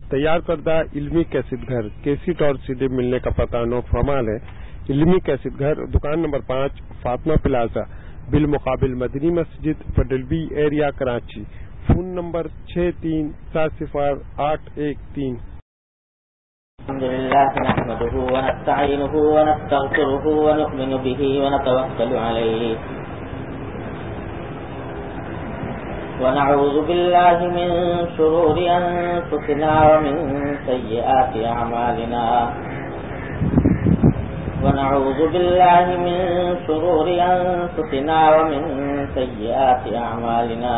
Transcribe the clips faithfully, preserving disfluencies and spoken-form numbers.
تیار کردہ علمی کیسٹ گھر کیسٹ اور سی ڈی ملنے کا پتہ نو فرمال ہے۔ علمی کیسٹ گھر دکان نمبر پانچ فاطمہ پلازا بالمقابل مدنی مسجد پڈل بی ایریا کراچی۔ فون نمبر چھ تین سات صفر آٹھ ایک تین۔ الحمد لله نحمده ونستعينه ونستغفره ونؤمن به ونتوكل عليه ونعوذ بالله من شرور أنفسنا ومن سيئات أعمالنا ونعوذ بالله من شرور أنفسنا ومن سيئات أعمالنا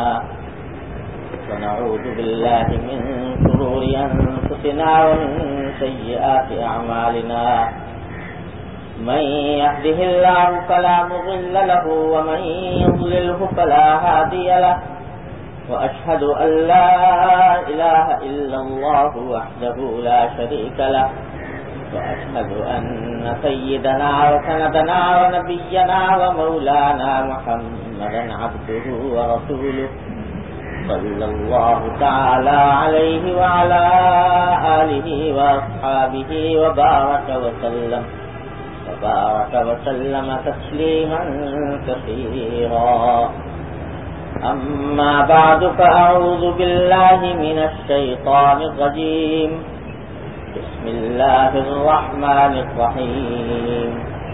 ونعوذ بالله من شرور أنفسنا ومن سيئات أعمالنا من يهده الله فلا مضل له ومن يضلله فلا هادي له وأشهد أن لا إله إلا الله وحده لا شريك له وأشهد أن سيدنا وسندنا ونبينا ومولانا محمدا عبده ورسوله صلى الله تعالى عليه وعلى آله وأصحابه وبارك وسلم وبارك وسلم تسليما كثيرا أما بعد فأعوذ بالله من الشيطان الرجيم بسم الله الرحمن الرحيم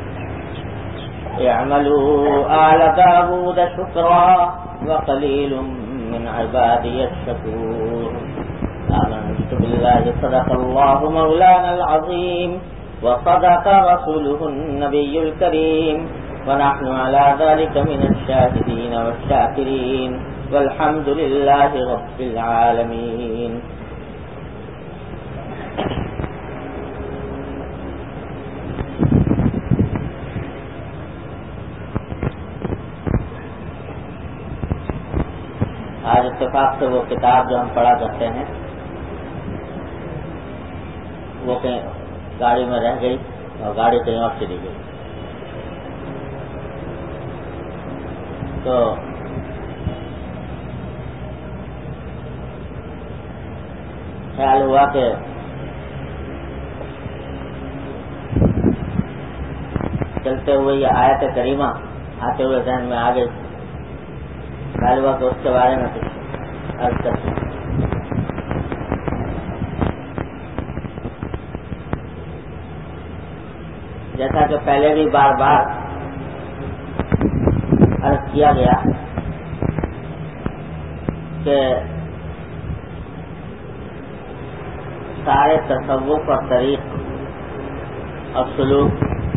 اعملوا آل داود شكرا وقليل من عبادي الشكور آمنت بالله صدق الله مولانا العظيم وصدق رسوله النبي الكريم ونحن على ذلك من الشاهدين والشاكرين والحمد لله رب العالمين۔ آج اتفاق سے وہ کتاب جو ہم پڑھا کرتے ہیں وہ کہیں گاڑی میں رہ گئی اور گاڑی کہیں اور چلی گئی، تو خیال ہوا کہ چلتے ہوئے یہ آیت کریمہ آتے ہوئے ذہن میں آ گئی، خیال ہوا کہ اس کے بارے میں کچھ عرض کرتے ہیں۔ جیسا کہ پہلے بھی بار بار عرض کیا گیا کہ سارے تصوف اور طریق اور سلوک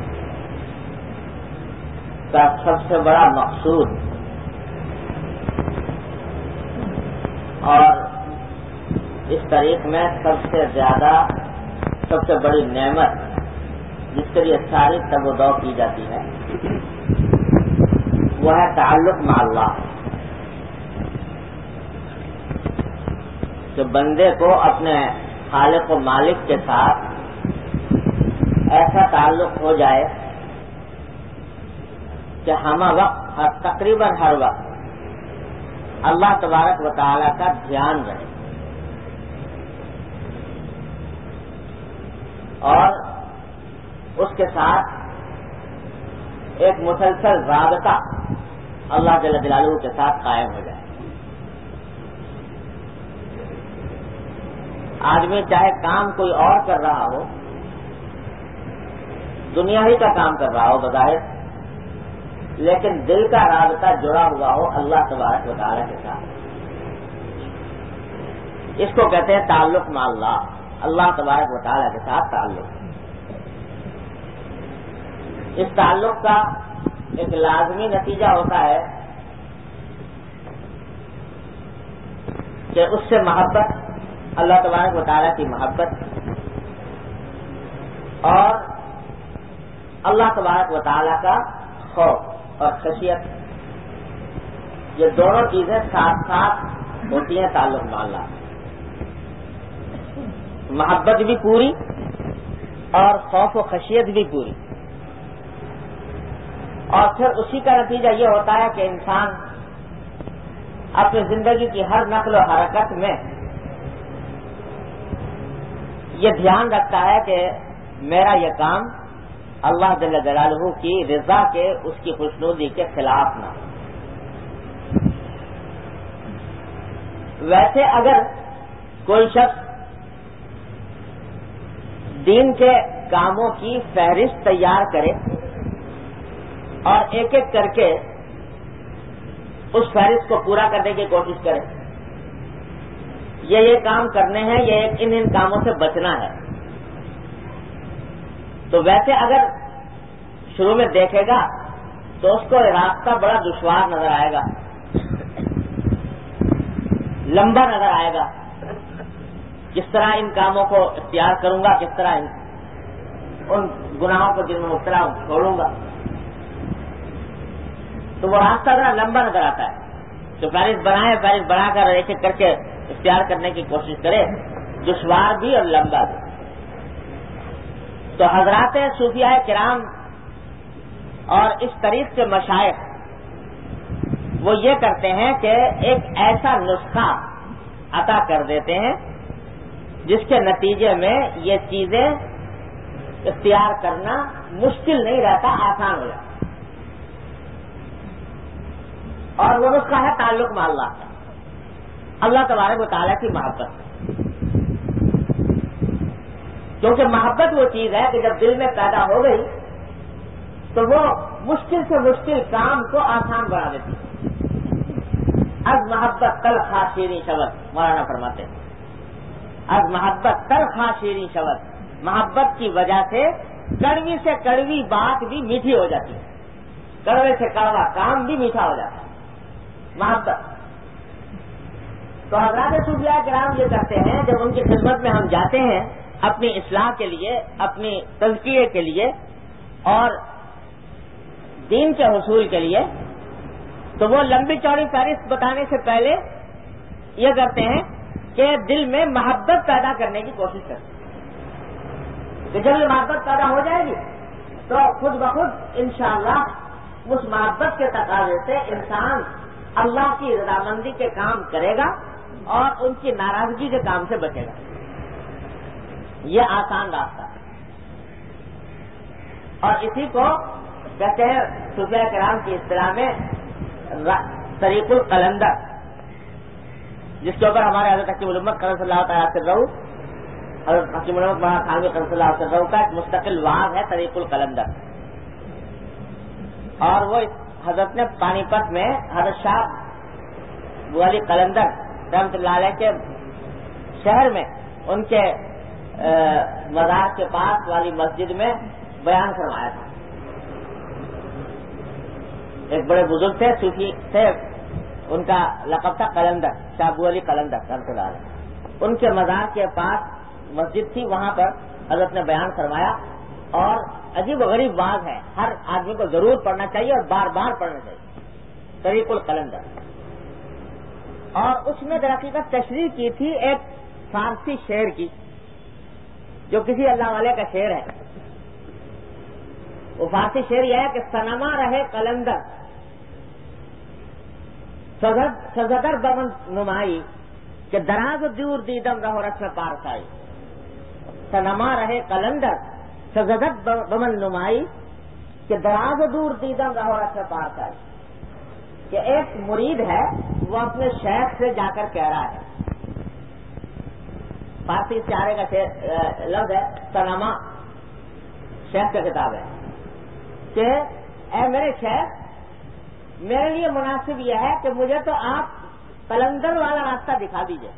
کا سب سے بڑا مقصود اور اس طریق میں سب سے زیادہ سب سے بڑی نعمت جس کے لیے ساری تگ و دو کی جاتی ہے وہ ہے تعلق مع اللہ، کہ بندے کو اپنے خالق و مالک کے ساتھ ایسا تعلق ہو جائے کہ ہم وقت ہر تقریباً ہر وقت اللہ تبارک و تعالی کا دھیان رہے اور اس کے ساتھ ایک مسلسل رابطہ اللہ جل جلالہ کے ساتھ قائم ہو جائے۔ آدمی چاہے کام کوئی اور کر رہا ہو، دنیا ہی کا کام کر رہا ہو بظاہر، لیکن دل کا رابطہ جڑا ہوا ہو اللہ تبارک و تعالی کے ساتھ، اس کو کہتے ہیں تعلق مع اللہ، اللہ تبارک و تعالی کے ساتھ تعلق۔ اس تعلق کا ایک لازمی نتیجہ ہوتا ہے کہ اس سے محبت، اللہ تبارک و تعالیٰ کی محبت اور اللہ تبارک و تعالیٰ کا خوف اور خشیت، یہ دونوں چیزیں ساتھ ساتھ ہوتی ہیں تعلق مع اللہ۔ محبت بھی پوری اور خوف و خشیت بھی پوری، اور پھر اسی کا نتیجہ یہ ہوتا ہے کہ انسان اپنی زندگی کی ہر نقل و حرکت میں یہ دھیان رکھتا ہے کہ میرا یہ کام اللہ جل جلالہ کی رضا کے، اس کی خوشنودی کے خلاف نہ ہو۔ ویسے اگر کوئی شخص دین کے کاموں کی فہرست تیار کرے اور ایک ایک کر کے اس فہرست کو پورا کرنے کی کوشش کرے، یہ یہ کام کرنے ہیں، یہ ایک ان ان کاموں سے بچنا ہے، تو ویسے اگر شروع میں دیکھے گا تو اس کو راستہ بڑا دشوار نظر آئے گا، لمبا نظر آئے گا، کس طرح ان کاموں کو اختیار کروں گا، کس طرح ان گناہوں کو جن میں مبتلا ہوں چھوڑوں گا، تو وہ راستہ ذرا لمبا نظر آتا ہے۔ تو فہرست بنائے، فہرست بنا کر ایک ایک کر کے اختیار کرنے کی کوشش کرے، دشوار بھی اور لمبا بھی۔ تو حضرات صوفیاء کرام اور اس طریق کے مشائخ وہ یہ کرتے ہیں کہ ایک ایسا نسخہ عطا کر دیتے ہیں جس کے نتیجے میں یہ چیزیں اختیار کرنا مشکل نہیں رہتا، آسان ہو جاتا۔ اور وہ نسخہ ہے تعلق مع اللہ کا، اللہ تبارک و تعالیٰ کی محبت، کیونکہ محبت وہ چیز ہے کہ جب دل میں پیدا ہو گئی تو وہ مشکل سے مشکل کام کو آسان بنا دیتی ہے۔ از محبت تلخا شیریں شود، مولانا فرماتے ہیں از محبت تلخا شیریں شود، محبت کی وجہ سے کڑوی سے کڑوی بات بھی میٹھی ہو جاتی ہے، کڑوے سے کڑوا کام بھی میٹھا ہو جاتا ہے، محبت۔ تو حضرات صوفیاء کرام یہ کرتے ہیں، جب ان کی خدمت میں ہم جاتے ہیں اپنی اصلاح کے لیے، اپنی تزکیے کے لیے اور دین کے حصول کے لیے، تو وہ لمبی چوڑی فہرست بتانے سے پہلے یہ کرتے ہیں کہ دل میں محبت پیدا کرنے کی کوشش کرتے ہیں، کہ جب یہ محبت پیدا ہو جائے گی تو خود بخود انشاءاللہ اس محبت کے تقاضے سے انسان اللہ کی رضامندی کے کام کرے گا اور ان کی ناراضگی کے کام سے بچے گا۔ یہ آسان راستہ ہے، اور اسی کو کہتے ہیں صوفیاء کرام کی اصطلاح میں طریق القلندر، جس کے اوپر ہمارے حضرت حکیم الامت قدس اللہ تعالیٰ سے رہو، حضرت حکیم الامت مولانا تھانوی قدس اللہ سے رہو کا ایک مستقل واعظ ہے طریق القلندر، اور وہ حضرت نے پانی پت میں حضرت شاہ والی قلندر رحمۃ اللہ علیہ کے شہر میں ان کے مزار کے پاس والی مسجد میں بیان فرمایا تھا۔ ایک بڑے بزرگ تھے، صوفی تھے، ان کا لقب تھا قلندر، شاہ ابو علی قلندر رحمۃ اللہ علیہ۔ ان کے مزار کے پاس مسجد تھی، وہاں پر حضرت نے بیان فرمایا، اور عجیب و غریب باز ہے، ہر آدمی کو ضرور پڑھنا چاہیے اور بار بار پڑھنا چاہیے، طریق القلندر۔ اور اس میں در حقیقت تشریح کی تھی ایک فارسی شعر کی، جو کسی اللہ والے کا شعر ہے۔ وہ فارسی شعر یہ ہے کہ سنما رہے قلندر سزدر بمن نمائی، کہ دراز دور دیدم رہو رسم پارسائی، سنما رہے قلندر سزدر بمن نمائی، کہ دراز دور دیدم رہو رسم پارسائی، کہ ایک مرید ہے وہ اپنے شیخ سے جا کر کہہ رہا ہے، فارسی استعارے کا لفظ ہے سنما، شیخ کا کتاب ہے، کہ اے میرے شیخ، میرے لیے مناسب یہ ہے کہ مجھے تو آپ قلندر والا راستہ دکھا دیجئے،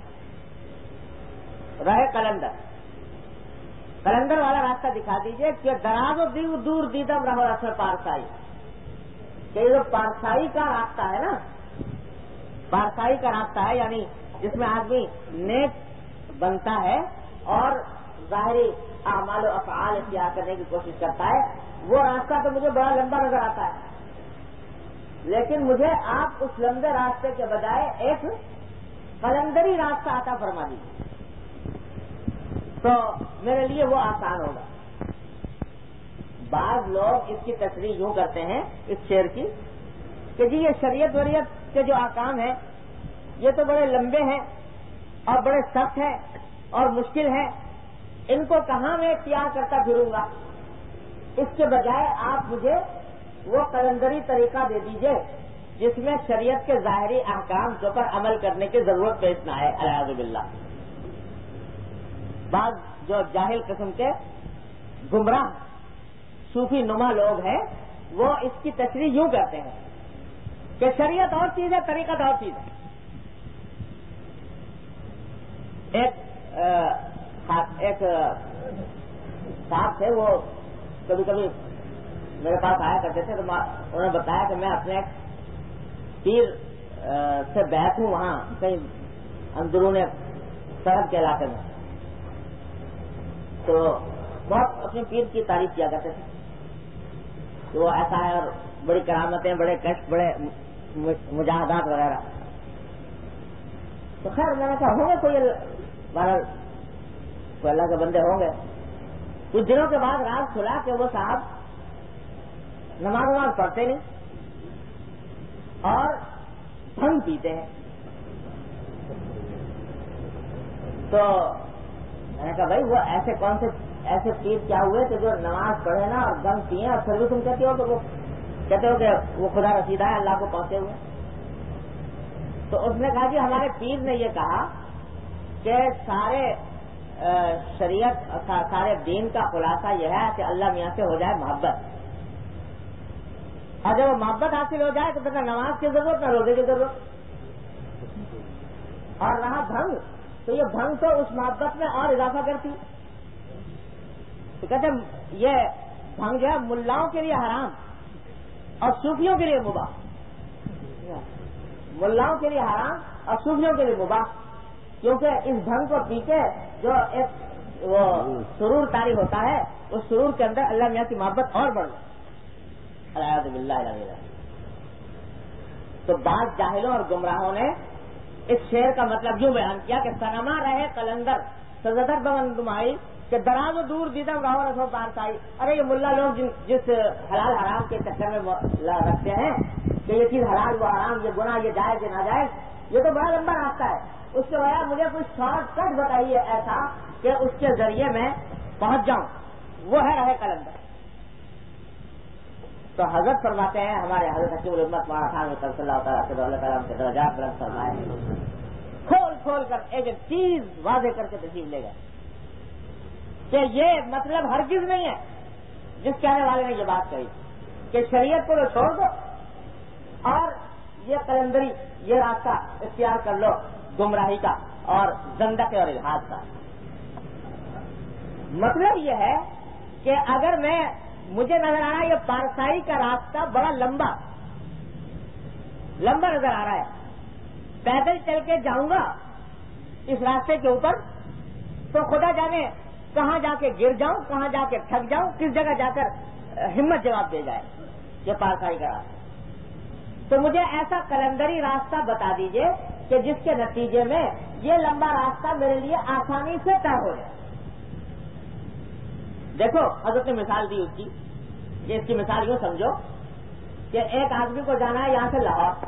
رہے قلندر قلندر والا راستہ دکھا دیجئے، کہ دراز و دیو دور دیدم رہو رسم پارسائی، کہ یہ جو پارسائی کا راستہ ہے نا، پارسائی کا راستہ ہے یعنی جس میں آدمی نیک بنتا ہے اور ظاہری اعمال و افعال اختیار کرنے کی کوشش کرتا ہے، وہ راستہ تو مجھے بڑا لمبا نظر آتا ہے، لیکن مجھے آپ اس لمبے راستے کے بجائے ایک قلندری راستہ عطا فرما دیجیے تو میرے لیے وہ آسان ہوگا۔ بعض لوگ اس کی تشریح یوں کرتے ہیں اس شعر کی کہ جی یہ شریعت وریعت کے جو احکام ہیں یہ تو بڑے لمبے ہیں اور بڑے سخت ہیں اور مشکل ہیں، ان کو کہاں میں اختیار کرتا پھروں گا؟ اس کے بجائے آپ مجھے وہ قلندری طریقہ دے دیجئے جس میں شریعت کے ظاہری احکام کے اوپر عمل کرنے کی ضرورت پیش نہ آئے. اعوذ باللہ. بعض جو جاہل قسم کے گمراہ صوفی نما لوگ ہیں وہ اس کی تشریح یوں کرتے ہیں کہ شریعت اور چیز ہے، طریقت اور چیز ہے. ایک ایک صاحب تھے، وہ کبھی کبھی میرے پاس آیا کرتے تھے، تو انہوں نے بتایا کہ میں اپنے پیر سے بیعت ہوں وہاں کہیں اندرون سرحد کے علاقے میں. تو بہت اپنے پیر کی تعریف کیا کرتے تھے، تو وہ ایسا ہے اور بڑی کرامتیں، بڑے کشف، بڑے مجاہدات وغیرہ. تو خیر میں نے کہا ہوں گے کوئی بہرحال کوئی اللہ کے بندے ہوں گے. کچھ دنوں کے بعد راز کھلا کہ وہ صاحب نماز نماز پڑھتے نہیں اور بھنگ پیتے ہیں. تو میں نے کہا بھائی وہ ایسے کون سے ایسے پیر کیا ہوئے کہ جو نماز پڑھے نا اور بھنگ پیے اور پھر بھی تم کہتے ہو کہ وہ کہتے ہو کہ وہ خدا رسیدہ ہے، اللہ کو پہنچے ہوئے. تو اس نے کہا جی ہمارے پیر نے یہ کہا کہ سارے شریعت سارے دین کا خلاصہ یہ ہے کہ اللہ میاں سے ہو جائے محبت، اور جب وہ محبت حاصل ہو جائے تو پھر نہ نماز کی ضرورت نہ روزے کی ضرورت. اور رہا بھنگ، تو یہ بھنگ تو اس محبت میں اور اضافہ کرتی. تو کہتے ہیں یہ بھنگ جو ہے ملاؤں کے لیے حرام اور صوفیوں کے لیے مباح. ملاؤں کے لیے حرام اور صوفیوں کے لیے مباح، کیونکہ اس بھنگ کو پی کے جو ایک وہ سرور طاری ہوتا ہے اس سرور کے اندر اللہ میاں کی محبت اور بڑھ جائے. اعوذ باللہ العظیم. تو بعض جاہلوں اور گمراہوں نے اس شعر کا مطلب یوں بیان کیا کہ سنما رہے قلندر سزدر بمن دمائی کہ دراز و دور دیدم راہو رسو پارسائی. ارے یہ ملا لوگ جس حلال حرام کے چکر میں رکھتے ہیں کہ یہ چیز حلال وہ حرام، یہ گناہ یہ جائز یہ ناجائز، یہ تو بڑا لمبا راستہ ہے. اس کے بجائے مجھے کچھ شارٹ کٹ بتائیے ایسا کہ اس کے ذریعے میں پہنچ جاؤں. وہ ہے رہے قلندر. تو حضرت فرماتے ہیں ہمارے حضرت حکیم الامت مولانا خان صلی اللہ تعالیٰ کے دولت کرم کے درجات بلند فرمائے، کھول کھول کر ایک ایک چیز واضح کر کے تشریف لے گئے کہ یہ مطلب ہرگز نہیں ہے جس کہنے والے نے یہ بات کہی کہ شریعت کو چھوڑ دو اور یہ قلندری یہ راستہ اختیار کر لو گمراہی کا اور زندقے اور الحاد کا. مطلب یہ ہے کہ اگر میں مجھے نظر آ رہا ہے یہ پارسائی کا راستہ بڑا لمبا لمبا نظر آ رہا ہے، پیدل چل کے جاؤں گا اس راستے کے اوپر تو خدا جانے کہاں جا کے گر جاؤں، کہاں جا کے تھک جاؤں، کس جگہ جا کر ہمت جواب دے جائے یہ پارسائی کا راستہ. تو مجھے ایسا قلندری راستہ بتا دیجئے کہ جس کے نتیجے میں یہ لمبا راستہ میرے لیے آسانی سے طے ہو جائے. دیکھو حضرت نے مثال دی اس کی، کہ اس کی مثال یوں سمجھو کہ ایک آدمی کو جانا ہے یہاں سے لاہور.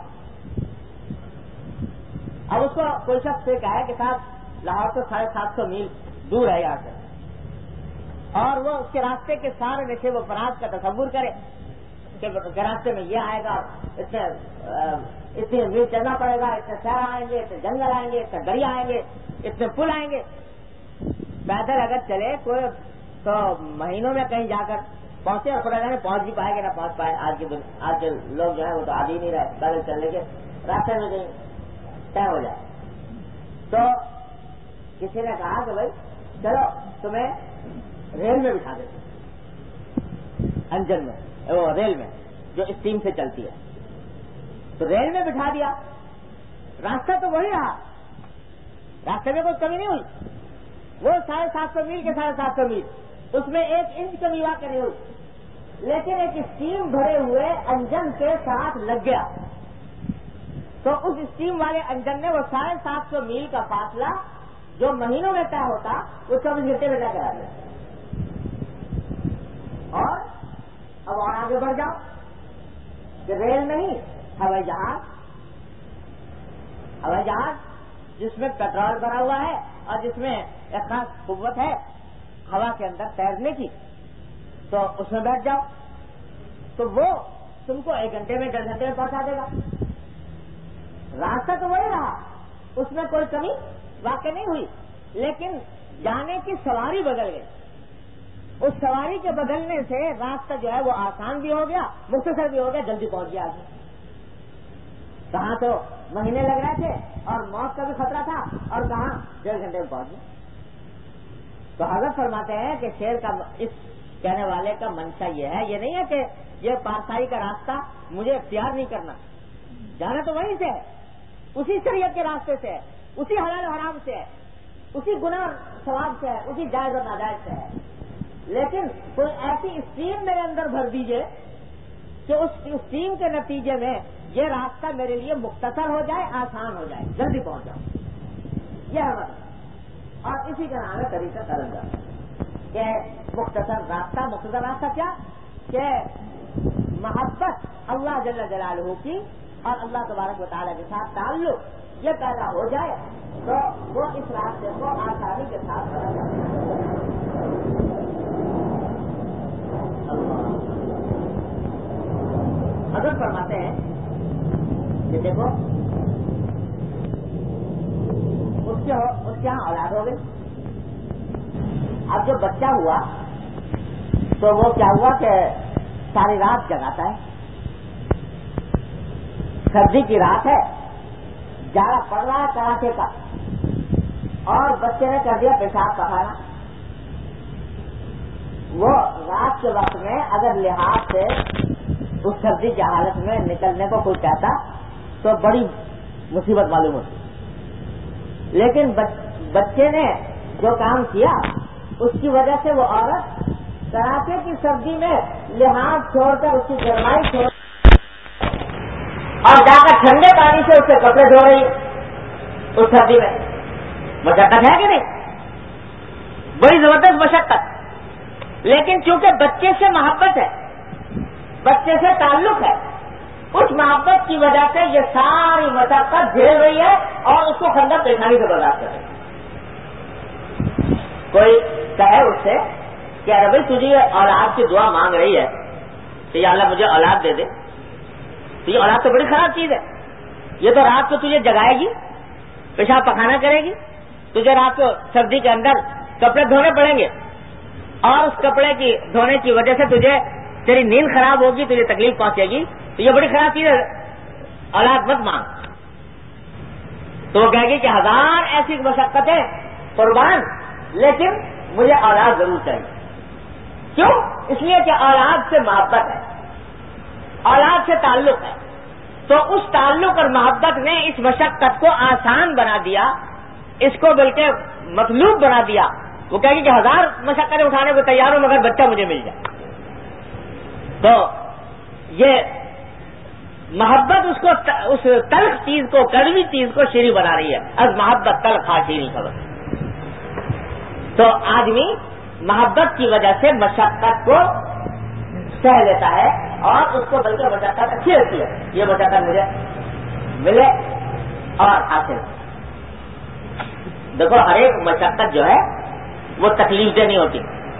اب اس کو کوئی شخص سے کہا ہے کہ صاحب لاہور سے ساڑھے سات سو میل دور ہے یہاں سے، اور وہ اس کے راستے کے سارے نشے و فراز کا تصور کرے کہ راستے میں یہ آئے گا، اتنے اتنے میل چلنا پڑے گا، اتنے شہر آئیں گے، اتنے جنگل آئیں گے، اتنے دریا آئیں گے، اتنے پل آئیں گے. پیدل اگر چلے کوئی تو مہینوں میں کہیں جا کر پہنچے اور خدا جانے پہنچ بھی پائے گا نہ پہنچ پائے. آج کے آج کے لوگ جو ہیں وہ تو عادی نہیں رہے پیدل چلنے کے، راستے میں کہیں طے ہو جائے. تو کسی نے کہا کہ بھائی چلو تمہیں ریل میں بٹھا دیتے، انجن میں وہ ریل میں جو اسٹیم سے چلتی ہے. تو ریل میں بٹھا دیا، راستہ تو وہی رہا، راستے میں کوئی کمی نہیں ہوئی. وہ ساڑھے سات سو میل کے ساڑھے سات سو میل اس میں ایک انچ کمی واقع نہیں ہوئی، لیکن ایک اسٹیم بھرے ہوئے انجن کے ساتھ لگ گیا. تو اس اسٹیم والے انجن نے وہ ساڑھے سات سو میل کا فاصلہ جو مہینوں میں طے ہوتا وہ چوبیس گھنٹے میں طے کرا دیا. اور اب اور آگے بڑھ جاؤ کہ ریل نہیں، ہوائی جہاز. ہوائی جہاز جس میں پیٹرول بھرا ہوا ہے اور جس میں ایک خاص قوت ہے ہوا کے اندر تیرنے کی تو اس میں بیٹھ جاؤ تو وہ تم کو ایک گھنٹے میں ڈیڑھ گھنٹے میں پہنچا دے گا. راستہ تو وہی رہا, اس میں کوئی کمی واقع نہیں ہوئی, لیکن جانے کی سواری بدل گئی. اس سواری کے بدلنے سے راستہ جو ہے وہ آسان بھی ہو گیا, مختصر بھی ہو گیا, جلدی پہنچ گیا آدمی. کہاں تو مہینے لگ رہے تھے اور موت کا بھی خطرہ تھا, اور کہاں ڈیڑھ گھنٹے میں پہنچ گیا. تو حضرت فرماتے ہیں کہ شعر کا اس کہنے والے کا منشا یہ ہے, یہ نہیں ہے کہ یہ پارسائی کا راستہ مجھے اختیار نہیں کرنا, جانا تو وہیں سے ہے, اسی شریعت کے راستے سے ہے, اسی حلال و حرام سے ہے, اسی گناہ ثواب سے ہے, اسی جائز اور ناجائز سے ہے. لیکن کوئی ایسی اسٹریم میرے اندر بھر دیجئے کہ اس اسٹریم کے نتیجے میں یہ راستہ میرے لیے مختصر ہو جائے, آسان ہو جائے, جلدی پہنچ جاؤں. یہ ہے مطلب. اور اسی کا نام ہے طریقہ ترنجا, کہ مختصر راستہ. مختصر راستہ کیا کہ محبت اللہ جل جلالہ کی اور اللہ تبارک و تعالیٰ کے ساتھ تعلق یہ پیدا ہو جائے تو وہ اس راستے کو آسانی کے ساتھ بڑھا جائے. حضرت فرماتے ہیں کہ دیکھو اس کے اس کے یہاں اولاد ہو گئی. اب جو بچہ ہوا تو وہ کیا ہوا کہ ساری رات جگاتا ہے, سردی کی رات ہے, جاڑا پڑ رہا ہے کڑاکے کا, اور بچے نے کر دیا پیشاب پخانا. وہ رات کے وقت میں اگر لحاظ سے اس سردی کی حالت میں نکلنے کو کوئی کہتا تو بڑی مصیبت معلوم ہوتی, لیکن بچے نے جو کام کیا اس کی وجہ سے وہ عورت کڑاکے کی سردی میں لحاظ چھوڑ کر اس کی گرمائی چھوڑ اور جا کر ٹھنڈے پانی سے اس کے کپڑے دھو رہی ہے اس سردی میں. مشقت ہے کہ نہیں؟ بڑی زبردست مشقت. لیکن چونکہ بچے سے محبت ہے, بچے سے تعلق ہے, اس محبت کی وجہ سے یہ ساری مشقت جھیل رہی ہے اور اس کو خندق پیشانی سے برداشت کر رہی ہے. کوئی کہے اس سے کہ ارے بھائی تجھے اولاد کی دعا مانگ رہی ہے کہ یا اللہ مجھے اولاد دے دے, تو یہ اولاد تو بڑی خراب چیز ہے. یہ تو رات کو تجھے جگائے گی, پیشاب پخانا کرے گی, تجھے رات کو سردی کے اندر کپڑے دھونے پڑیں گے, اور اس کپڑے کی دھونے کی وجہ سے تجھے تیری نیند خراب ہوگی, تجھے تکلیف پہنچے گی, تو یہ بڑی خراب چیز ہے, اولاد مت مانگ. تو وہ کہے گی کہ ہزار ایسی مشقتیں قربان, لیکن مجھے اولاد ضرور چاہیے. کیوں؟ اس لیے کہ اولاد سے محبت ہے, اولاد سے تعلق ہے. تو اس تعلق اور محبت نے اس مشقت کو آسان بنا دیا, اس کو بلکہ مطلوب بنا دیا. وہ کہے گی کہ ہزار مشقتیں اٹھانے کو تیار ہوں مگر بچہ مجھے مل جائے. تو یہ محبت اس کو اس تلخ چیز کو, کڑوی چیز کو شیریں بنا رہی ہے. از محبت تلخ شیریں خبر. تو آدمی محبت کی وجہ سے مشقت کو سہ لیتا ہے اور اس کو بلکہ مشقت اچھی لگتی ہے. یہ مشقت مجھے ملے اور حاصل. دیکھو ہر ایک مشقت جو ہے وہ تکلیف دہ نہیں ہوتی.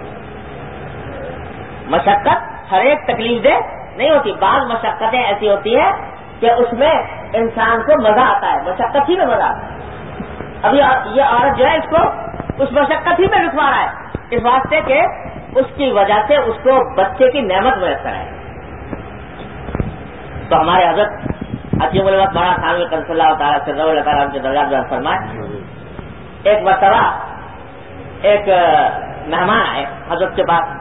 مشقت ہر ایک تکلیف دہ نہیں ہوتی. بعض مشقتیں ایسی ہوتی ہیں کہ اس میں انسان کو مزہ آتا ہے, مشقت ہی میں مزہ آتا ہے. ابھی یہ عورت جو ہے اس کو اس مشقت ہی میں رکھوا رہا ہے, اس واسطے کہ اس کی وجہ سے اس کو بچے کی نعمت میسر ہے. تو ہمارے حضرت عظیم الوقت مولانا تھانوی قدس اللہ تعالیٰ سے اللہ تعالیٰ کے درجات بیان فرمائے. ایک مرتبہ ایک مہمان آئے حضرت کے پاس,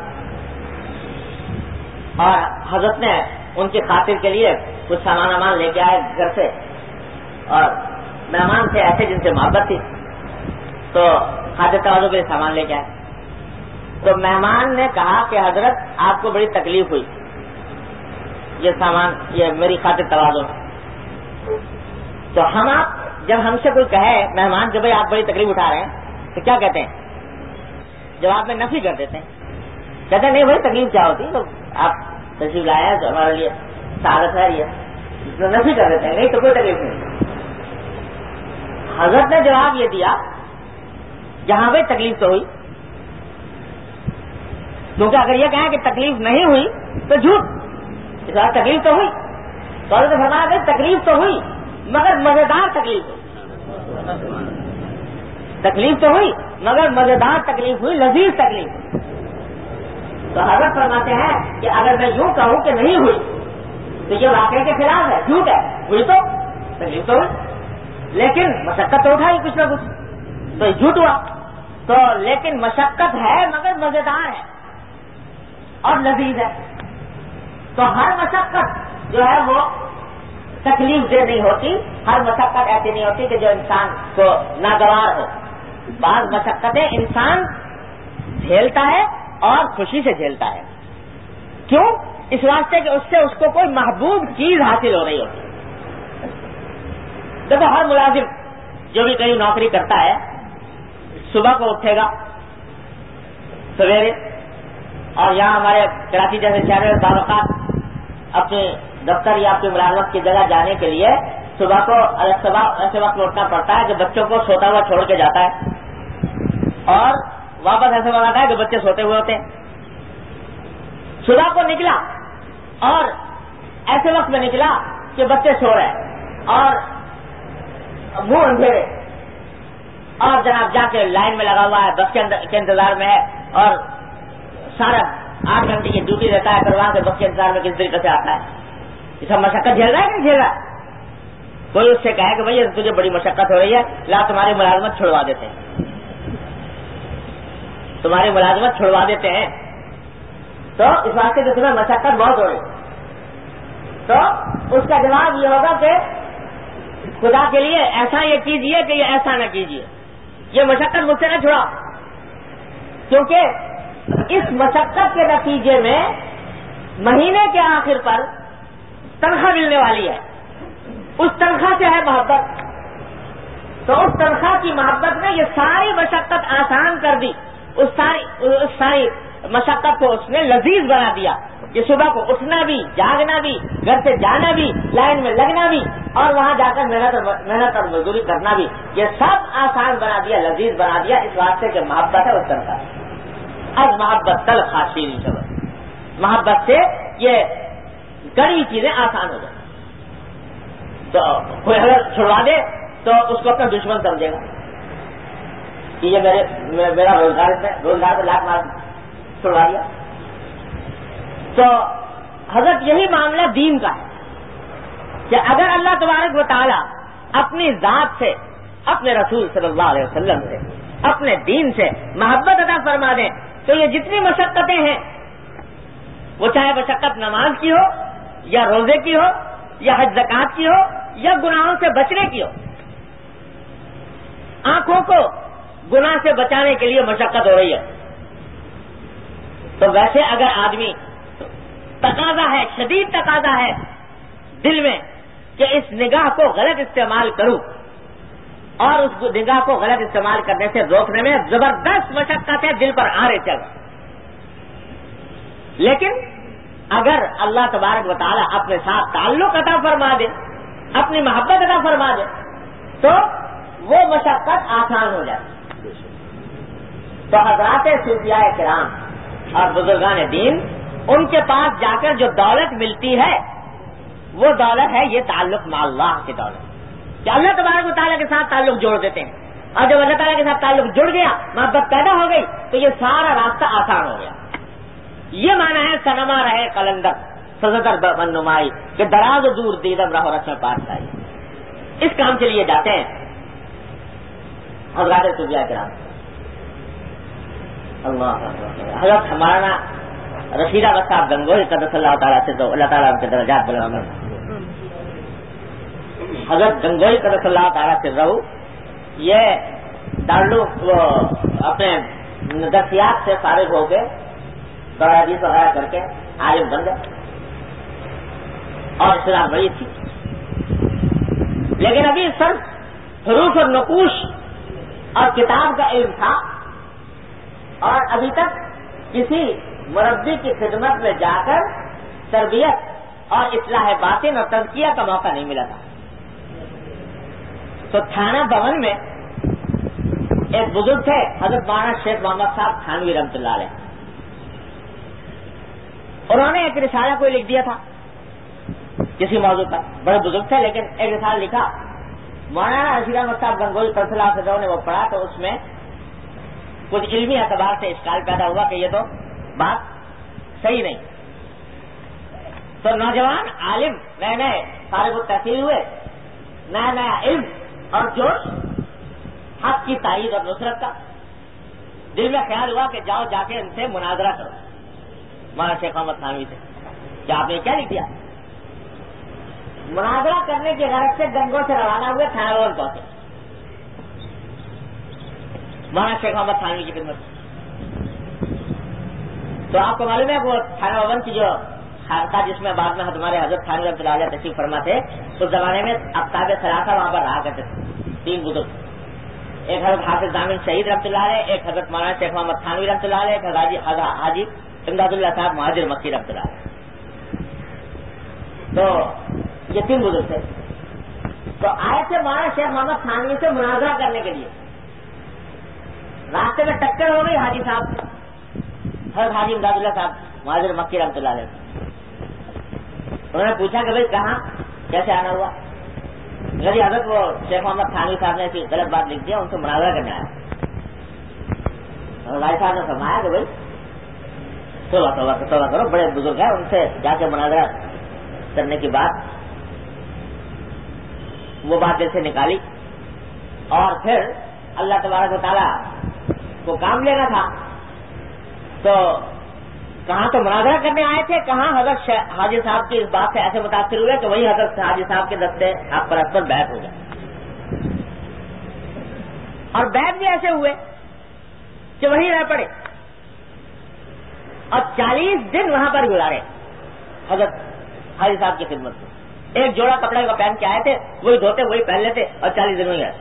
اور حضرت نے ان کی خاطر کے لیے کچھ سامان وامان لے کے آئے گھر سے, اور مہمان سے ایسے جن سے محبت تھی تو خاطر توازوں کے لیے سامان لے کے آئے. تو مہمان نے کہا کہ حضرت آپ کو بڑی تکلیف ہوئی, یہ سامان یہ میری خاطر توازوں. تو ہم آپ جب ہم سے کوئی کہے مہمان کہ بھائی آپ بڑی تکلیف اٹھا رہے ہیں تو کیا کہتے ہیں؟ جواب میں نفی کر دیتے ہیں. کہتے ہیں نہیں بھائی تکلیف کیا ہوتی, تو آپ تشریف لائے ہیں تو ہمارے لیے سعادت ہے, یہ نفی کر دیتے ہیں نہیں تو کوئی تکلیف نہیں. حضرت نے جواب یہ دیا جہاں بھائی تکلیف تو ہوئی, کیونکہ اگر یہ کہیں کہ تکلیف نہیں ہوئی تو جھوٹ. اس بار تکلیف تو ہوئی, تو حضرت نے فرمایا کہ تکلیف تو ہوئی مگر مزیدار تکلیف ہوئی, تکلیف تو ہوئی مگر مزیدار تکلیف ہوئی, لذیذ تکلیف ہوئی. تو حضرت فرماتے ہیں کہ اگر میں یوں کہوں کہ نہیں ہوئی تو یہ واقعے کے خلاف ہے, جھوٹ ہے. ہوئی تو تکلیف تو ہوئی لیکن مشقت تو اٹھائی کچھ نہ کچھ, تو یہ جھوٹ ہوا. تو لیکن مشقت ہے مگر مزیدار ہے اور لذیذ ہے. تو ہر مشقت جو ہے وہ تکلیف دہ نہیں ہوتی, ہر مشقت ایسی نہیں ہوتی کہ جو انسان کو ناگوار ہو. بعض مشقتیں انسان جھیلتا ہے اور خوشی سے جھیلتا ہے. کیوں؟ اس واسطے کہ اس سے اس کو کوئی محبوب چیز حاصل ہو رہی ہوتی. دیکھو ہر ملازم جو بھی کہیں نوکری کرتا ہے صبح کو اٹھے گا سویرے, اور یہاں ہمارے کراچی جیسے شہر میں بعض اوقات اپنے دفتر یا اپنی ملازمت کی جگہ جانے کے لیے صبح کو صبح ایسے وقت لوٹنا پڑتا ہے کہ بچوں کو سوتا ہوا چھوڑ کے جاتا ہے اور واپس ایسے وقت آتا ہے کہ بچے سوتے ہوئے ہوتے ہیں. صبح کو نکلا اور ایسے وقت میں نکلا کہ بچے سو رہے اور منہ اندھیرے, اور جناب جا کے لائن میں لگا ہوا ہے, بس کے انتظار میں ہے اور سارا آٹھ گھنٹے کی ڈیوٹی دیتا ہے, پھر وہاں سے بس کے انتظار میں کس طریقے سے آتا ہے. یہ سب مشقت جھیل رہا ہے کہ نہیں جھیل رہا؟ کوئی اس سے کہے کہ بھائی تجھے بڑی مشقت ہو رہی ہے, لا تمہاری ملازمت چھڑوا دیتے ہیں, تمہاری ملازمت چھڑوا دیتے ہیں. تو اس واسطے کہ تمہیں مشقت بہت ہو رہی, تو اس کا جواب یہ ہوگا کہ خدا کے لیے ایسا یہ کیجئے کہ یہ ایسا نہ کیجئے, یہ مشقت مجھ سے نہ چھڑاؤ. کیونکہ اس مشقت کے نتیجے میں مہینے کے آخر پر تنخواہ ملنے والی ہے, اس تنخواہ سے ہے محبت. تو اس تنخواہ کی محبت نے یہ ساری مشقت آسان کر دی, اس ساری اس ساری مشقت کو اس نے لذیذ بنا دیا. یہ صبح کو اٹھنا بھی, جاگنا بھی, گھر سے جانا بھی, لائن میں لگنا بھی, اور وہاں جا کر محنت محنت اور مزدوری کرنا بھی, یہ سب آسان بنا دیا, لذیذ بنا دیا, اس واسطے کہ محبت ہے اس تنخواہ. اب محبت تل خاصی سبب, محبت سے یہ کڑی چیزیں آسان ہو جائیں. تو کوئی اگر چھڑوا دے تو اس کو اپنا دشمن سمجھے گا کہ یہ میرے میرا روزگار میں روزگار میں لاکھ مار چھڑوا دیا. تو حضرت یہی معاملہ دین کا ہے کہ اگر اللہ تبارک و تعالی اپنی ذات سے, اپنے رسول صلی اللہ علیہ وسلم سے, اپنے دین سے محبت عطا فرما دیں تو یہ جتنی مشقتیں ہیں, وہ چاہے مشقت نماز کی ہو یا روزے کی ہو یا حج زکات کی ہو یا گناہوں سے بچنے کی ہو, آنکھوں کو گناہ سے بچانے کے لیے مشقت ہو رہی ہے, تو ویسے اگر آدمی تقاضا ہے, شدید تقاضا ہے دل میں کہ اس نگاہ کو غلط استعمال کروں, اور اس نگاہ کو غلط استعمال کرنے سے روکنے میں زبردست مشقت ہے, دل پر آرے چل. لیکن اگر اللہ تبارک و تعالی اپنے ساتھ تعلق عطا فرما دے, اپنی محبت عطا فرما دے, تو وہ مشقت آسان ہو جائے. تو حضرات صوفیاء کرام اور بزرگان دین, ان کے پاس جا کر جو دولت ملتی ہے وہ دولت ہے یہ تعلق مع اللہ کی دولت, کہ اللہ تبارک و تعالیٰ کے ساتھ تعلق جوڑ دیتے ہیں, اور جب اللہ تعالیٰ کے ساتھ تعلق جڑ گیا, محبت پیدا ہو گئی, تو یہ سارا راستہ آسان ہو گیا. یہ معنی ہے سنما رہے قلندر سزدر بن نمائی, کہ دراز و دور دیدم راہ رس میں پاس آئی. اس کام کے لیے جاتے ہیں حضرات صوفیاء کرام. اللہ حضرت ہمارا رشید احمد صاحب گنگوہی قدس اللہ تعالیٰ سے, تو اللہ تعالیٰ ان کے درجات بلند. حضرت گنگوہی قدس اللہ تعالیٰ سے رہو, یہ تعلق وہ اپنے نفسیات سے فارغ ہو کے بڑا حدیث وغیرہ کر کے عالم بن گئے, اور اصطلاح بڑی تھی. لیکن ابھی صرف حروف اور نقوش اور کتاب کا علم تھا, اور ابھی تک کسی مربی کی خدمت میں جا کر تربیت اور اصلاح باطن اور تزکیہ کا موقع نہیں ملا تھا. تو تھانہ بھون میں ایک بزرگ تھے, حضرت مولانا شیخ محمد صاحب تھانوی رحمۃ اللہ علیہ. انہوں نے ایک رسالہ کوئی لکھ دیا تھا کسی موضوع پر، بڑے بزرگ تھے لیکن ایک رسالہ لکھا، مولانا رشید احمد صاحب گنگوئی قدس سرور نے وہ پڑھا تو اس میں کچھ علمی اعتبار سے اشکال پیدا ہوا کہ یہ تو بات صحیح نہیں. تو نوجوان عالم نئے نئے فارغ التحصیل ہوئے، نیا نیا علم اور جوش، حق کی تائید اور نصرت کا، دل میں خیال ہوا کہ جاؤ جا کے ان سے مناظرہ کرو مولانا شیخ محمد تھانوی سے. کیا آپ نے کیا لکھ دیا؟ مناظرہ کرنے کی غرض سے گنگوں سے روانہ ہوئے تھانہ بھون پہنچے مولانا شیخ محمد تھانوی کی خدمت. تو آپ کو معلوم ہے وہ تھانہ بھون کی جو خانقاہ جس میں بعد میں ہمارے حضرت تھانوی رحمۃ اللہ علیہ تشریف فرما تھے، اس زمانے میں اقطاب ثلاثہ وہاں پر رہا کرتے تھے، تین بزرگ، ایک حضرت حافظ ضامن شہید رحمۃ اللہ علیہ، ایک حضرت مولانا شیخ محمد تھانوی رحمۃ اللہ علیہ، ایک حاجی حاجی امداد اللہ صاحب مہاجر مکی رحمۃ اللہ علیہ. تو یہ تین بزرگ تھے. تو آئے تھے مولانا شیخ محمد تھانوی سے مناظرہ کرنے کے لیے. راستے میں ٹکر ہو گئی حاجی صاحب سے، حضرت حاجی امداد اللہ صاحب مہاجر مکی رحمۃ اللہ علیہ. انہوں نے پوچھا کہ بھائی کہاں کیسے آنا ہوا؟ میری حضرت وہ شیخ محمد تھانوی صاحب نے ایسی غلط بات لکھ دیا، ان سے مناظرہ کرنے آیا. بھائی صاحب نے فرمایا کہ بھائی توبہ توبہ توبہ کرو، بڑے بزرگ ہیں، ان سے جا کے مناظرہ کرنے کی بات، وہ بات دل سے نکالی. اور پھر اللہ تبارک و تعالیٰ کو کام لینا تھا، تو کہاں تو مناظرہ کرنے آئے تھے، کہاں حضرت حاجی صاحب کی اس بات سے ایسے متاثر ہوئے کہ وہی حضرت حاجی صاحب کے دستے آپ پر اکثر بیعت ہو گئے. اور بیعت بھی ایسے ہوئے کہ وہی رہ پڑے اور چالیس دن وہاں پر گزارے حضرت حاجی صاحب کی خدمت میں. ایک جوڑا کپڑے کا پہن کے آئے تھے، وہی دھوتے وہی پہن لیتے اور چالیس دن وہی رہے.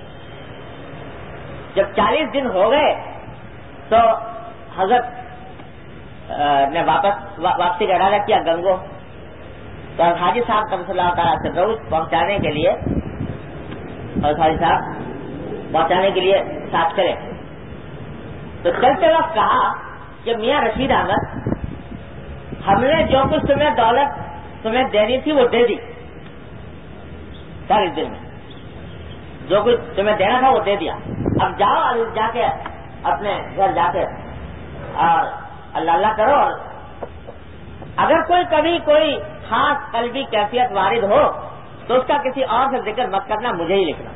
جب چالیس دن ہو گئے تو حضرت نے واپس واپسی کا ارادہ کیا گنگو. تو حاجی صاحب قدس اللہ تعالیٰ سے روز پہنچانے کے لیے حضرت حاجی صاحب پہنچانے کے لیے ساتھ چلے. تو چلتے وقت کہا کہ میاں رشید احمد، ہم نے جو کچھ تمہیں دولت تمہیں دینی تھی وہ دے دی چالیس دن میں، جو کچھ تمہیں دینا تھا وہ دے دیا. اب جاؤ جا کے اپنے گھر جا کے اور اللہ اللہ کرو، اور اگر کوئی کبھی کوئی خاص قلبی کیفیت وارد ہو تو اس کا کسی اور سے ذکر مت کرنا، مجھے ہی لکھنا.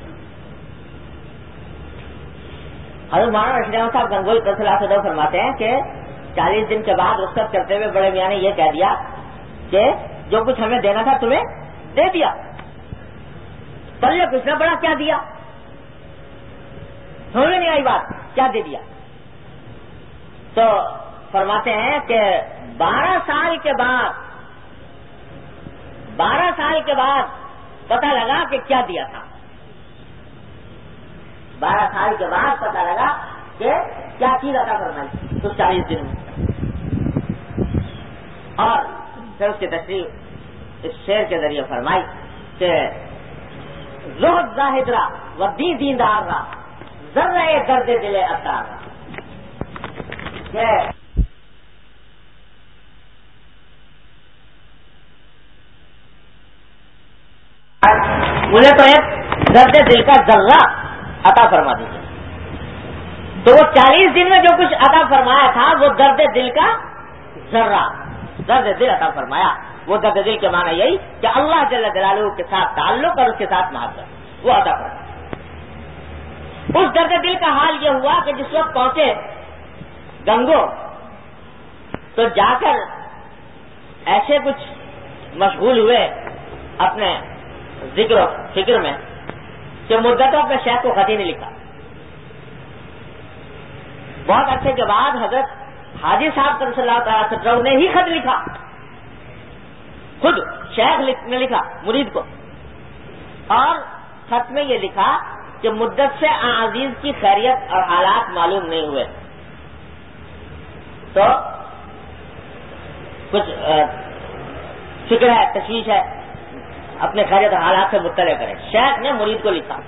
حضرت مولانا رشید احمد صاحب گنگوئی قدس اللہ سرور فرماتے ہیں کہ چالیس دن کے بعد رخصت کرتے ہوئے بڑے میاں نے یہ کہہ دیا کہ جو کچھ ہمیں دینا تھا تمہیں دے دیا، پلے کچھ نہ بڑا کیا دیا، سمجھ میں نہیں آئی بات، کیا دے دیا. تو فرماتے ہیں کہ بارہ سال کے بعد بارہ سال کے بعد پتہ لگا کہ کیا دیا تھا. بارہ سال کے بعد پتہ لگا کہ کیا چیز عطا فرمائی تو چالیس دن میں. اور پھر اس کی تشریح اس شعر کے ذریعے فرمائی کہ زہد زاہد را و دی دیندار را ذرہ درد دل عطار را. مجھے تو ایک درد دل کا ذرہ عطا فرما دیجیے. تو وہ چالیس دن میں جو کچھ عطا فرمایا تھا وہ درد دل کا ذرہ، درد دل عطا فرمایا. وہ درد دل کے معنی یہی کہ اللہ جل جلالہ کے ساتھ تعلق اور اس کے ساتھ محبت، وہ عطا فرمایا. اس درد دل کا حال یہ ہوا کہ جس وقت پہنچے گنگو تو جا کر ایسے کچھ مشغول ہوئے اپنے ذکر و فکر میں کہ مدتوں اپنے شیخ کو خط ہی نہیں لکھا. بہت عرصے کے بعد حضرت حاجی صاحب قدس اللہ تعالیٰ سرور نے ہی خط لکھا، خود شیخ نے لکھا مرید کو، اور خط میں یہ لکھا کہ مدت سے عزیز کی خیریت اور حالات معلوم نہیں ہوئے، تو کچھ فکر ہے، تشویش ہے، اپنے خیریت اور حالات سے مطلع کریں. شیخ نے مرید کو لکھا.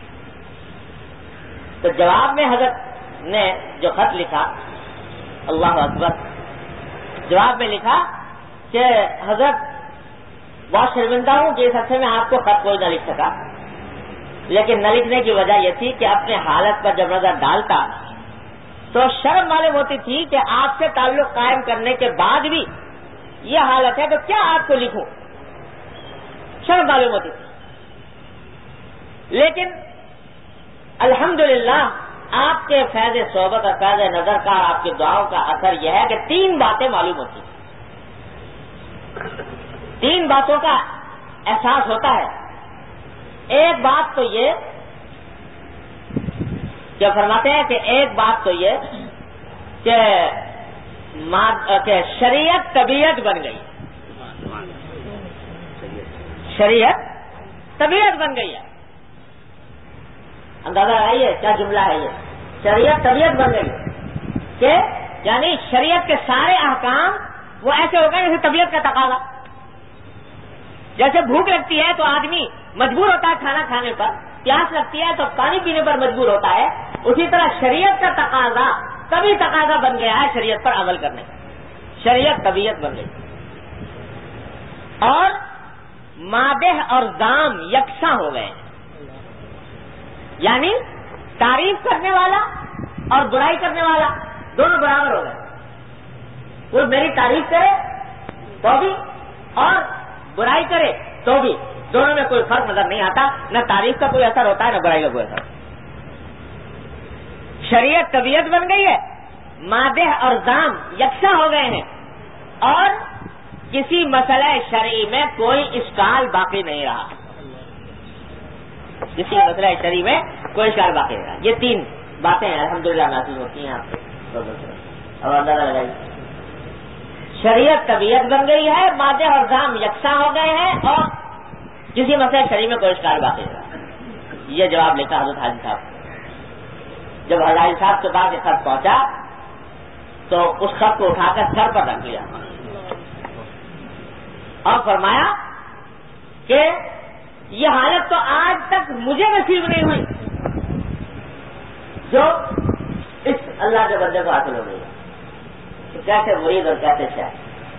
تو جواب میں حضرت نے جو خط لکھا، اللہ اکبر، جواب میں لکھا کہ حضرت بہت شرمندہ ہوں کہ اس عرصے میں آپ کو خط کوئی نہ لکھ سکا، لیکن نہ لکھنے کی وجہ یہ تھی کہ اپنے حالت پر جب نظر ڈالتا تو شرم معلوم ہوتی تھی کہ آپ سے تعلق قائم کرنے کے بعد بھی یہ حالت ہے تو کیا آپ کو لکھوں، شرم معلوم ہوتی تھی. لیکن الحمدللہ آپ کے فیض صحبت اور فیض نظر کا، آپ کی دعاؤں کا اثر یہ ہے کہ تین باتیں معلوم ہوتی ہیں، تین باتوں کا احساس ہوتا ہے. ایک بات تو یہ کہ فرماتے ہیں کہ ایک بات تو یہ کہ کہ شریعت طبیعت بن گئی، شریعت طبیعت بن گئی ہے. اندازہ لگائیے کیا جملہ ہے یہ، شریعت طبیعت بن گئی کہ یعنی شریعت کے سارے احکام وہ ایسے ہو گئے جیسے طبیعت کا تقاضا. جیسے بھوک لگتی ہے تو آدمی مجبور ہوتا ہے کھانا کھانے پر، پیاس لگتی ہے تو پانی پینے پر مجبور ہوتا ہے، اسی طرح شریعت کا تقاضا تبھی تقاضا بن گیا ہے شریعت پر عمل کرنے کا، شریعت طبیعت بن گئی. اور مادح اور ذام یکساں ہو گئے ہیں، یعنی تعریف کرنے والا اور برائی کرنے والا دونوں برابر ہو گئے. کوئی میری تعریف کرے تو بھی اور برائی کرے تو بھی، دونوں میں کوئی فرق نظر نہیں آتا، نہ تعریف کا کوئی اثر ہوتا ہے نہ برائی کا کوئی اثر. شریعت طبیعت بن گئی ہے، مادح اور ذام یکساں ہو گئے ہیں، اور کسی مسئلہ شرعی میں کوئی اشکال باقی نہیں رہا، کسی مسئلہ شرعی میں کوئی اشکال باقی نہیں رہا. یہ تین باتیں الحمدللہ نازل ہوتی ہیں آپ سے. اور اندازہ لگائیے، شریعت طبیعت بن گئی ہے، مادہ اور ذام یکساں ہو گئے ہیں، اور کسی مسئلہ شرعی میں کوئی اشکال باقی نہیں رہا. یہ جواب لکھا حضرت حاجی صاحب. جب حاجی صاحب کے پاس یہ خط پہنچا تو اس خط کو اٹھا کر سر پر رکھ لیا اور فرمایا کہ یہ حالت تو آج تک مجھے نصیب نہیں ہوئی جو اس اللہ کے بندے کو حاصل ہو گئی ہے، کیسے مرید اور کیسے شاہ.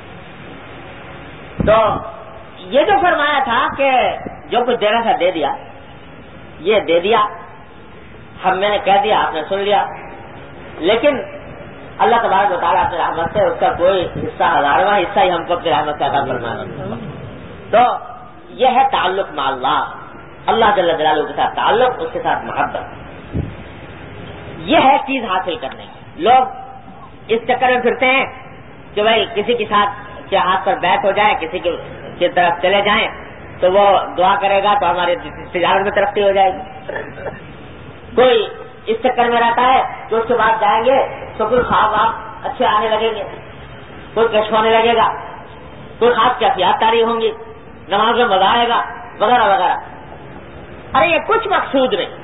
تو یہ جو فرمایا تھا کہ جو کچھ دینا تھا دے دیا، یہ دے دیا، ہم میں نے کہہ دیا، آپ نے سن لیا، لیکن اللہ تبارک و تعالیٰ اپنی رحمت سے اس کا کوئی حصہ، ہزارواں حصہ ہی ہم کو اپنی رحمت سے عطا فرمانا. تو یہ ہے تعلق مع اللہ، اللہ جل جلالہ کے ساتھ تعلق، اس کے ساتھ محبت. یہ ہے چیز حاصل کرنے کی. لوگ اس چکر میں پھرتے ہیں کہ بھائی کسی کے ساتھ کے ہاتھ پر بیعت ہو جائے، کسی کی طرف چلے جائیں تو وہ دعا کرے گا تو ہماری تجارت میں ترقی ہو جائے گی. کوئی اس چکر میں رہتا ہے کہ اس کے بعد جائیں گے تو کوئی خواب آپ اچھے آنے لگیں گے، کوئی کشف ہونے لگے گا، کوئی خاص کیفیات طاری ہوں گی، نماز میں مزہ آئے گا، وغیرہ وغیرہ. ارے یہ کچھ مقصود نہیں.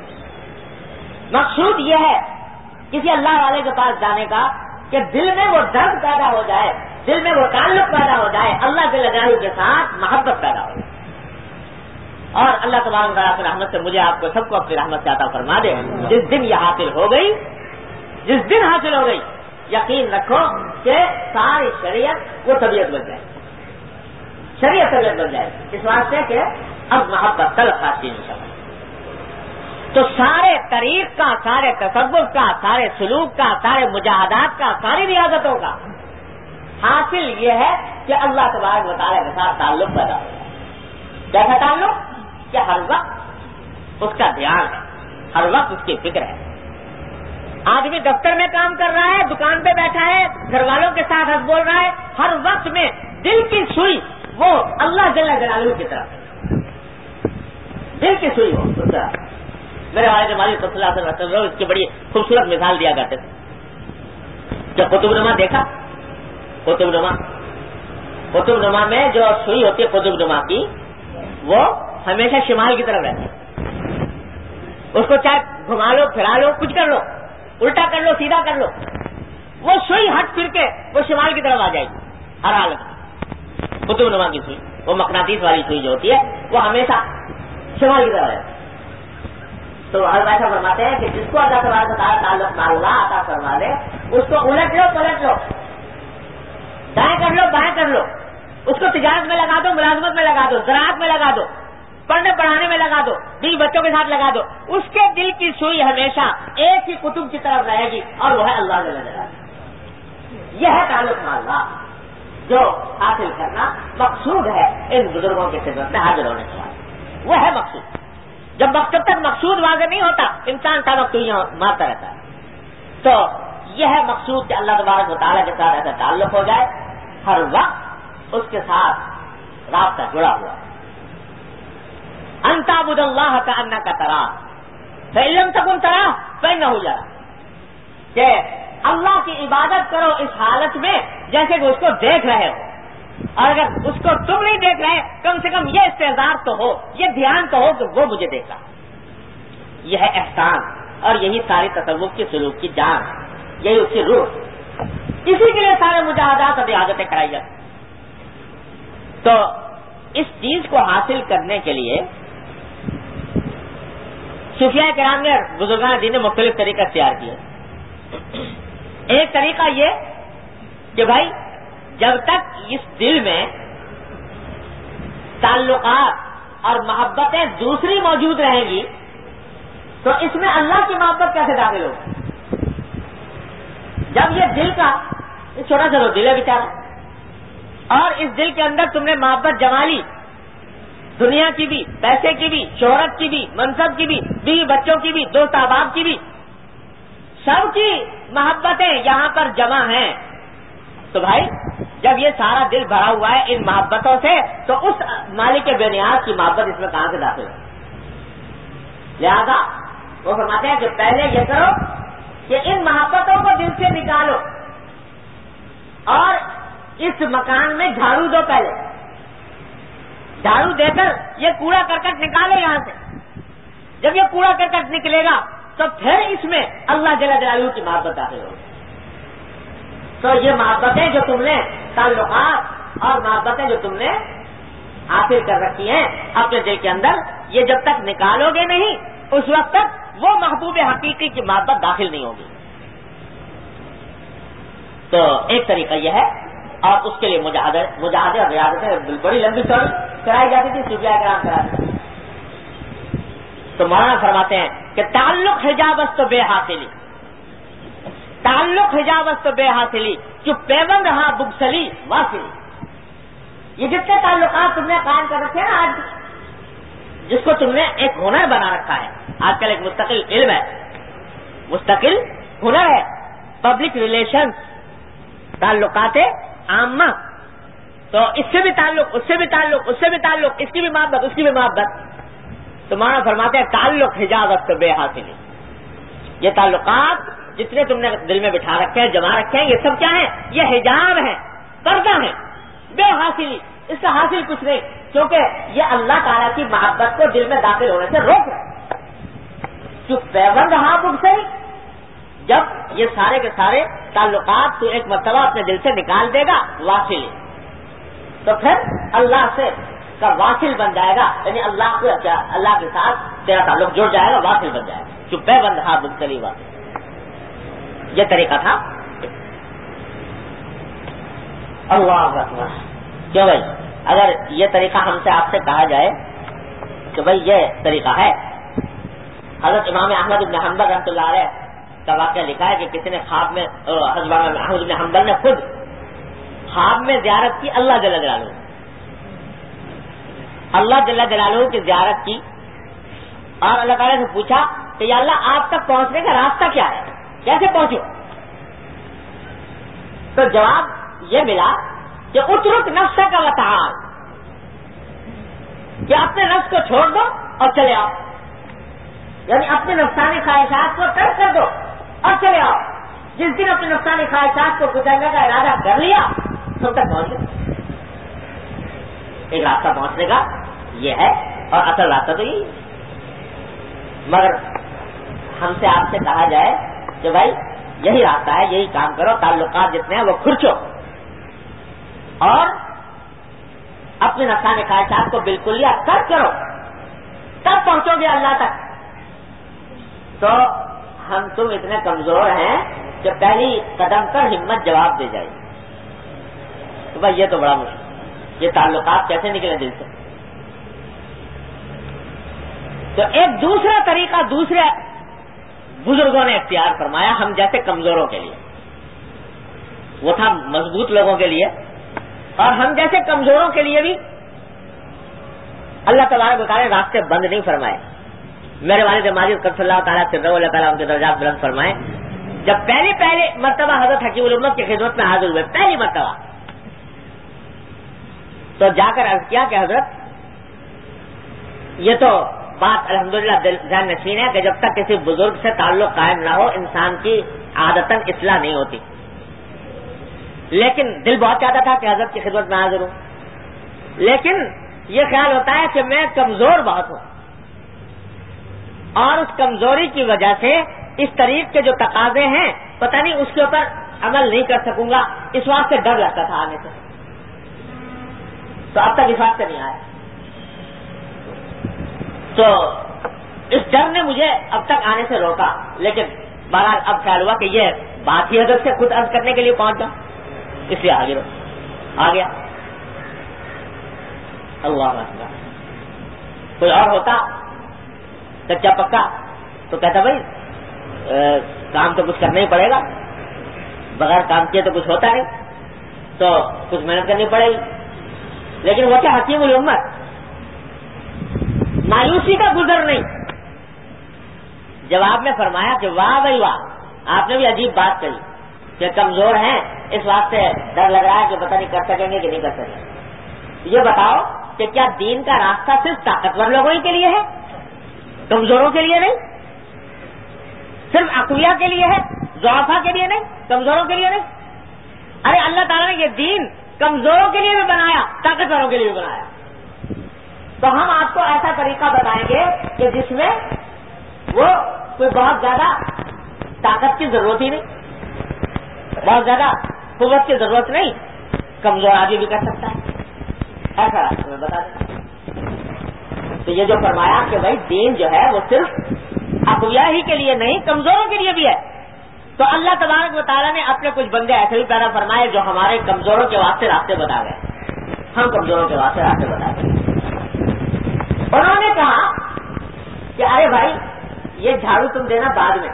مقصود یہ ہے کسی اللہ والے کے پاس جانے کا کہ دل میں وہ درد پیدا ہو جائے، دل میں وہ تعلق پیدا ہو جائے، اللہ کے لگانے کے ساتھ محبت پیدا ہو جائے. اور اللہ تبارک و تعالیٰ کی رحمت سے مجھے آپ کو سب کو اپنی رحمت سے عطا فرما دے. جس دن یہ حاصل ہو گئی، جس دن حاصل ہو گئی، یقین رکھو کہ ساری شریعت وہ طبیعت بن جائے، شریعت طبیعت بن جائے. اس واسطے کہ اب محبت تلخ خاصی انشاءاللہ. تو سارے طریق کا، سارے تصوف کا، سارے سلوک کا، سارے مجاہدات کا، ساری ریاضتوں کا حاصل یہ ہے کہ اللہ تبارک و تعالیٰ کے ساتھ تعلق پیدا ہو جائے. کیسا تعلق کہ ہر وقت اس کا دھیان ہے، ہر وقت اس کی فکر ہے. آدمی دفتر میں کام کر رہا ہے، دکان پہ بیٹھا ہے، گھر والوں کے ساتھ ہنس بول رہا ہے، ہر وقت میں دل کی سوئی وہ اللہ جل جلالہ کی طرف، دل کی سوئی ہو اس طرح. میرے والد مالک صلی اللہ علیہ وسلم اس کی بڑی خوبصورت مثال دیا کرتے تھے. جب قطب نما دیکھا، قطب نما قطب نما میں جو سوئی ہوتی ہے قطب نما کی، وہ ہمیشہ شمال کی طرف رہتی ہے. اس کو چاہے گھما لو، پھرا لو، کچھ کر لو، الٹا کر لو، سیدھا کر لو، وہ سوئی ہٹ پھر کے وہ شمال کی طرف آ جائے گی ہر حالت میں. قطب نما کی سوئی، وہ مقناطیس والی سوئی جو ہوتی ہے وہ ہمیشہ شمال کی طرف رہتی ہے. تو ہر ایسا فرماتے ہیں کہ جس کو اللہ تبارک و تعالیٰ تعلق مع اللہ عطا فرما دے، اس کو الٹ لو، پلٹ لو، دائیں کر لو، بائیں کر لو، اس کو تجارت میں لگا دو، ملازمت میں لگا دو، زراعت میں لگا دو، پڑھنے پڑھانے میں لگا دو، بیوی بچوں کے ساتھ لگا دو، اس کے دل کی سوئی ہمیشہ ایک ہی کتب کی طرف رہے گی اور وہ ہے اللہ جل جلالہ۔ یہ ہے تعلق مع اللہ جو حاصل کرنا مقصود ہے ان بزرگوں کی خدمت میں حاضر ہونے کے بعد، وہ ہے مقصود۔ جب جب تک مقصود واضح نہیں ہوتا انسان کا وقت یہاں مارتا رہتا ہے۔ تو یہ ہے مقصود کہ اللہ تبارک و تعالیٰ کے ساتھ ایسا تعلق ہو جائے، ہر وقت اس کے ساتھ رابطہ جڑا ہوا ہے۔ ان تعبد اللہ کأنک تراہ فإن لم تکن تراہ فإنہ یراک، کہ اللہ کی عبادت کرو اس حالت میں جیسے کہ اس کو دیکھ رہے ہو، اور اگر اس کو تم نہیں دیکھ رہے کم سے کم یہ استحضار تو ہو، یہ دھیان تو ہو کہ وہ مجھے دیکھ رہا۔ یہ ہے احسان، اور یہی ساری تصوف کی سلوک کی جان، یہی اس کی روح، اسی کے لیے سارے مجاہدات اور عادتیں کرائی جاتی۔ تو اس چیز کو حاصل کرنے کے لیے صوفیاء کرام نے، بزرگان دین نے مختلف طریقہ اختیار کیے۔ ایک طریقہ یہ کہ بھائی جب تک اس دل میں تعلقات اور محبتیں دوسری موجود رہیں گی تو اس میں اللہ کی محبت کیسے داخل ہوگی؟ جب یہ دل کا چھوٹا سا دل ہے بیچارہ، اور اس دل کے اندر تم نے محبت جما لی، دنیا کی بھی، پیسے کی بھی، شہرت کی بھی، منصب کی بھی، بیوی بچوں کی بھی، دوست احباب کی بھی، سب کی محبتیں یہاں پر جمع ہیں، تو بھائی جب یہ سارا دل بھرا ہوا ہے ان محبتوں سے تو اس مالک بے نیاز کی محبت اس میں کہاں سے داخل ہے؟ لہذا وہ فرماتے ہیں کہ پہلے یہ کرو کہ ان محبتوں کو دل سے نکالو اور اس مکان میں جھاڑو دو، پہلے جھاڑو دے کر یہ کوڑا کرکٹ نکالو یہاں سے۔ جب یہ کوڑا کرکٹ نکلے گا تو پھر اس میں اللہ جل جلالہ کی محبت داخل ہوگی۔ تو یہ محبتیں جو تم نے، تعلقات اور محبتیں جو تم نے حاصل کر رکھی ہیں اپنے دل کے اندر، یہ جب تک نکالو گے نہیں اس وقت تک وہ محبوب حقیقی کی محبت داخل نہیں ہوگی۔ تو ایک طریقہ یہ ہے، اور اس کے لیے مجاہدے مجاہدے اور ریاضتیں بڑی لمبی چوڑی کرائی جاتی تھی، صوفیاء کرام کراتے تھے۔ تو مولانا فرماتے ہیں کہ تعلق حجاب است بے حاصلی، تعلق حجاب است بے حاصلی، جو پیوند رہا بگسلی واصلی۔ یہ جتنے تعلقات تم نے قائم کر رکھے ہیں نا آج، جس کو تم نے ایک ہنر بنا رکھا ہے، آج کل ایک مستقل علم ہے، مستقل ہنر ہے، پبلک ریلیشنز، تعلقات عامہ، تو اس سے بھی تعلق، اس سے بھی تعلق، اس سے بھی تعلق، اس کی بھی محبت، اس کی بھی محبت۔ تو مولانا فرماتے ہیں تعلق حجاب است بے حاصلی، یہ تعلقات جتنے تم نے دل میں بٹھا رکھے ہیں، جما رکھے ہیں، یہ سب کیا ہیں؟ یہ حجاب ہیں، پردہ ہیں، بے حاصلی، اس سے حاصل کچھ نہیں، کیونکہ یہ اللہ تعالیٰ کی محبت کو دل میں داخل ہونے سے روک رہے۔ چپ پیوند رہا بگ سے، جب یہ سارے کے سارے تعلقات تو ایک مرتبہ اپنے دل سے نکال دے گا واصل، تو پھر اللہ سے کا واصل بن جائے گا، یعنی اللہ کو اللہ کے ساتھ تیرا تعلق جڑ جائے گا، واصل بن جائے گا، چپ پیوند رہا بگ سے واصل۔ یہ طریقہ تھا۔ اللہ اکبر، کیوں بھائی اگر یہ طریقہ ہم سے آپ سے کہا جائے کہ بھائی یہ طریقہ ہے، حضرت امام احمد بن حنبل رحمۃ اللہ علیہ کا واقعہ لکھا ہے کہ کسی نے خواب میں، حضرت احمد بن حنبل نے خود خواب میں زیارت کی اللہ جل جلالہ، اللہ جل جلالہ کی زیارت کی، اور اللہ تعالیٰ سے پوچھا کہ یا اللہ آپ تک پہنچنے کا راستہ کیا ہے، کیسے پہنچو؟ تو جواب یہ ملا کہ اترک نفس کا وطعال، کہ اپنے نفس کو چھوڑ دو اور چلے آؤ، یعنی اپنے نفسانی خواہشات کو ترک کر دو اور چلے آؤ۔ جس دن اپنے نفسانی خواہشات کو کچلنے کا ارادہ کر لیا تب تک پہنچ گئے۔ ایک راستہ پہنچنے کا یہ ہے، اور اصل راستہ تو یہی، مگر ہم سے آپ سے کہا جائے کہ بھائی یہی راستہ ہے، یہی کام کرو، تعلقات جتنے ہیں وہ کھرچو اور اپنے نفسانی خواہشات کو بالکل یا ترک کرو، تب پہنچو گے اللہ تک۔ تو ہم تم اتنے کمزور ہیں کہ پہلی قدم پر ہمت جواب دے جائے، تو بھائی یہ تو بڑا مشکل، یہ تعلقات کیسے نکلے دل سے؟ تو ایک دوسرا طریقہ دوسرے بزرگوں نے اختیار فرمایا ہم جیسے کمزوروں کے لیے، وہ تھا مضبوط لوگوں کے لیے، اور ہم جیسے کمزوروں کے لیے بھی اللہ تبارک و تعالیٰ نے راستے بند نہیں فرمائے. میرے والد ماجد قدس اللہ تعالیٰ سرہ اللہ تعالیٰ ان کے درجات بلند فرمائے، جب پہلی پہلے مرتبہ حضرت حکیم الامت کی خدمت میں حاضر ہوئے پہلی مرتبہ، تو جا کر عرض کیا کہ حضرت یہ تو بات الحمدللہ ذہن نشین ہے کہ جب تک کسی بزرگ سے تعلق قائم نہ ہو انسان کی عادتاً اصلاح نہیں ہوتی، لیکن دل بہت چاہتا تھا کہ حضرت کی خدمت میں حاضر ہوں، لیکن یہ خیال ہوتا ہے کہ میں کمزور بہت ہوں اور اس کمزوری کی وجہ سے اس طریق کے جو تقاضے ہیں پتہ نہیں اس کے اوپر عمل نہیں کر سکوں گا، اس واسطے ڈر لگتا تھا آنے سے. تو اب تک اس واسطے نہیں آیا، تو اس ڈر نے مجھے اب تک آنے سے روکا، لیکن بہرحال اب خیال ہوا کہ یہ بات ہی حضرت سے خود عرض کرنے کے لیے پہنچ جاؤں، اس لیے آگے آ گیا. اللہ اکبر. کوئی اور ہوتا کچا پکا تو کہتا بھائی کام تو کچھ کرنا ہی پڑے گا، بغیر کام کیے تو کچھ ہوتا نہیں، تو کچھ محنت کرنی پڑے گی. لیکن وہ کیا حکیم الامت، مایوسی کا گزر نہیں. جواب میں فرمایا کہ واہ بھائی واہ، آپ نے بھی عجیب بات کہی کہ کمزور ہیں اس واسطے ڈر لگ رہا ہے کہ پتہ نہیں کر سکیں گے کہ نہیں کر سکیں گے. یہ بتاؤ کہ کیا دین کا راستہ صرف طاقتور لوگوں ہی کے لیے ہے، کمزوروں کے لیے نہیں؟ صرف اقویاء کے لیے ہے، ضعفاء کے لیے نہیں، کمزوروں کے لیے نہیں؟ ارے اللہ تعالیٰ نے یہ دین کمزوروں کے لیے بھی بنایا، طاقتوروں کے لیے بھی بنایا. تو ہم آپ کو ایسا طریقہ بتائیں گے کہ جس میں وہ کوئی بہت زیادہ طاقت کی ضرورت ہی نہیں، بہت زیادہ قوت کی ضرورت نہیں، کمزور آدمی بھی کر سکتا ہے، ایسا راستہ میں بتا دیں. تو یہ جو فرمایا کہ بھائی دین جو ہے وہ صرف اقویاء ہی کے لیے نہیں کمزوروں کے لیے بھی ہے. تو اللہ تبارک و تعالیٰ نے اپنے کچھ بندے ایسے بھی پیدا فرمائے جو ہمارے کمزوروں کے واسطے راستے بتا گئے، ہم کمزوروں کے واسطے راستے بتا گئے. انہوں نے کہا کہ ارے بھائی یہ جھاڑو تم دینا بعد میں،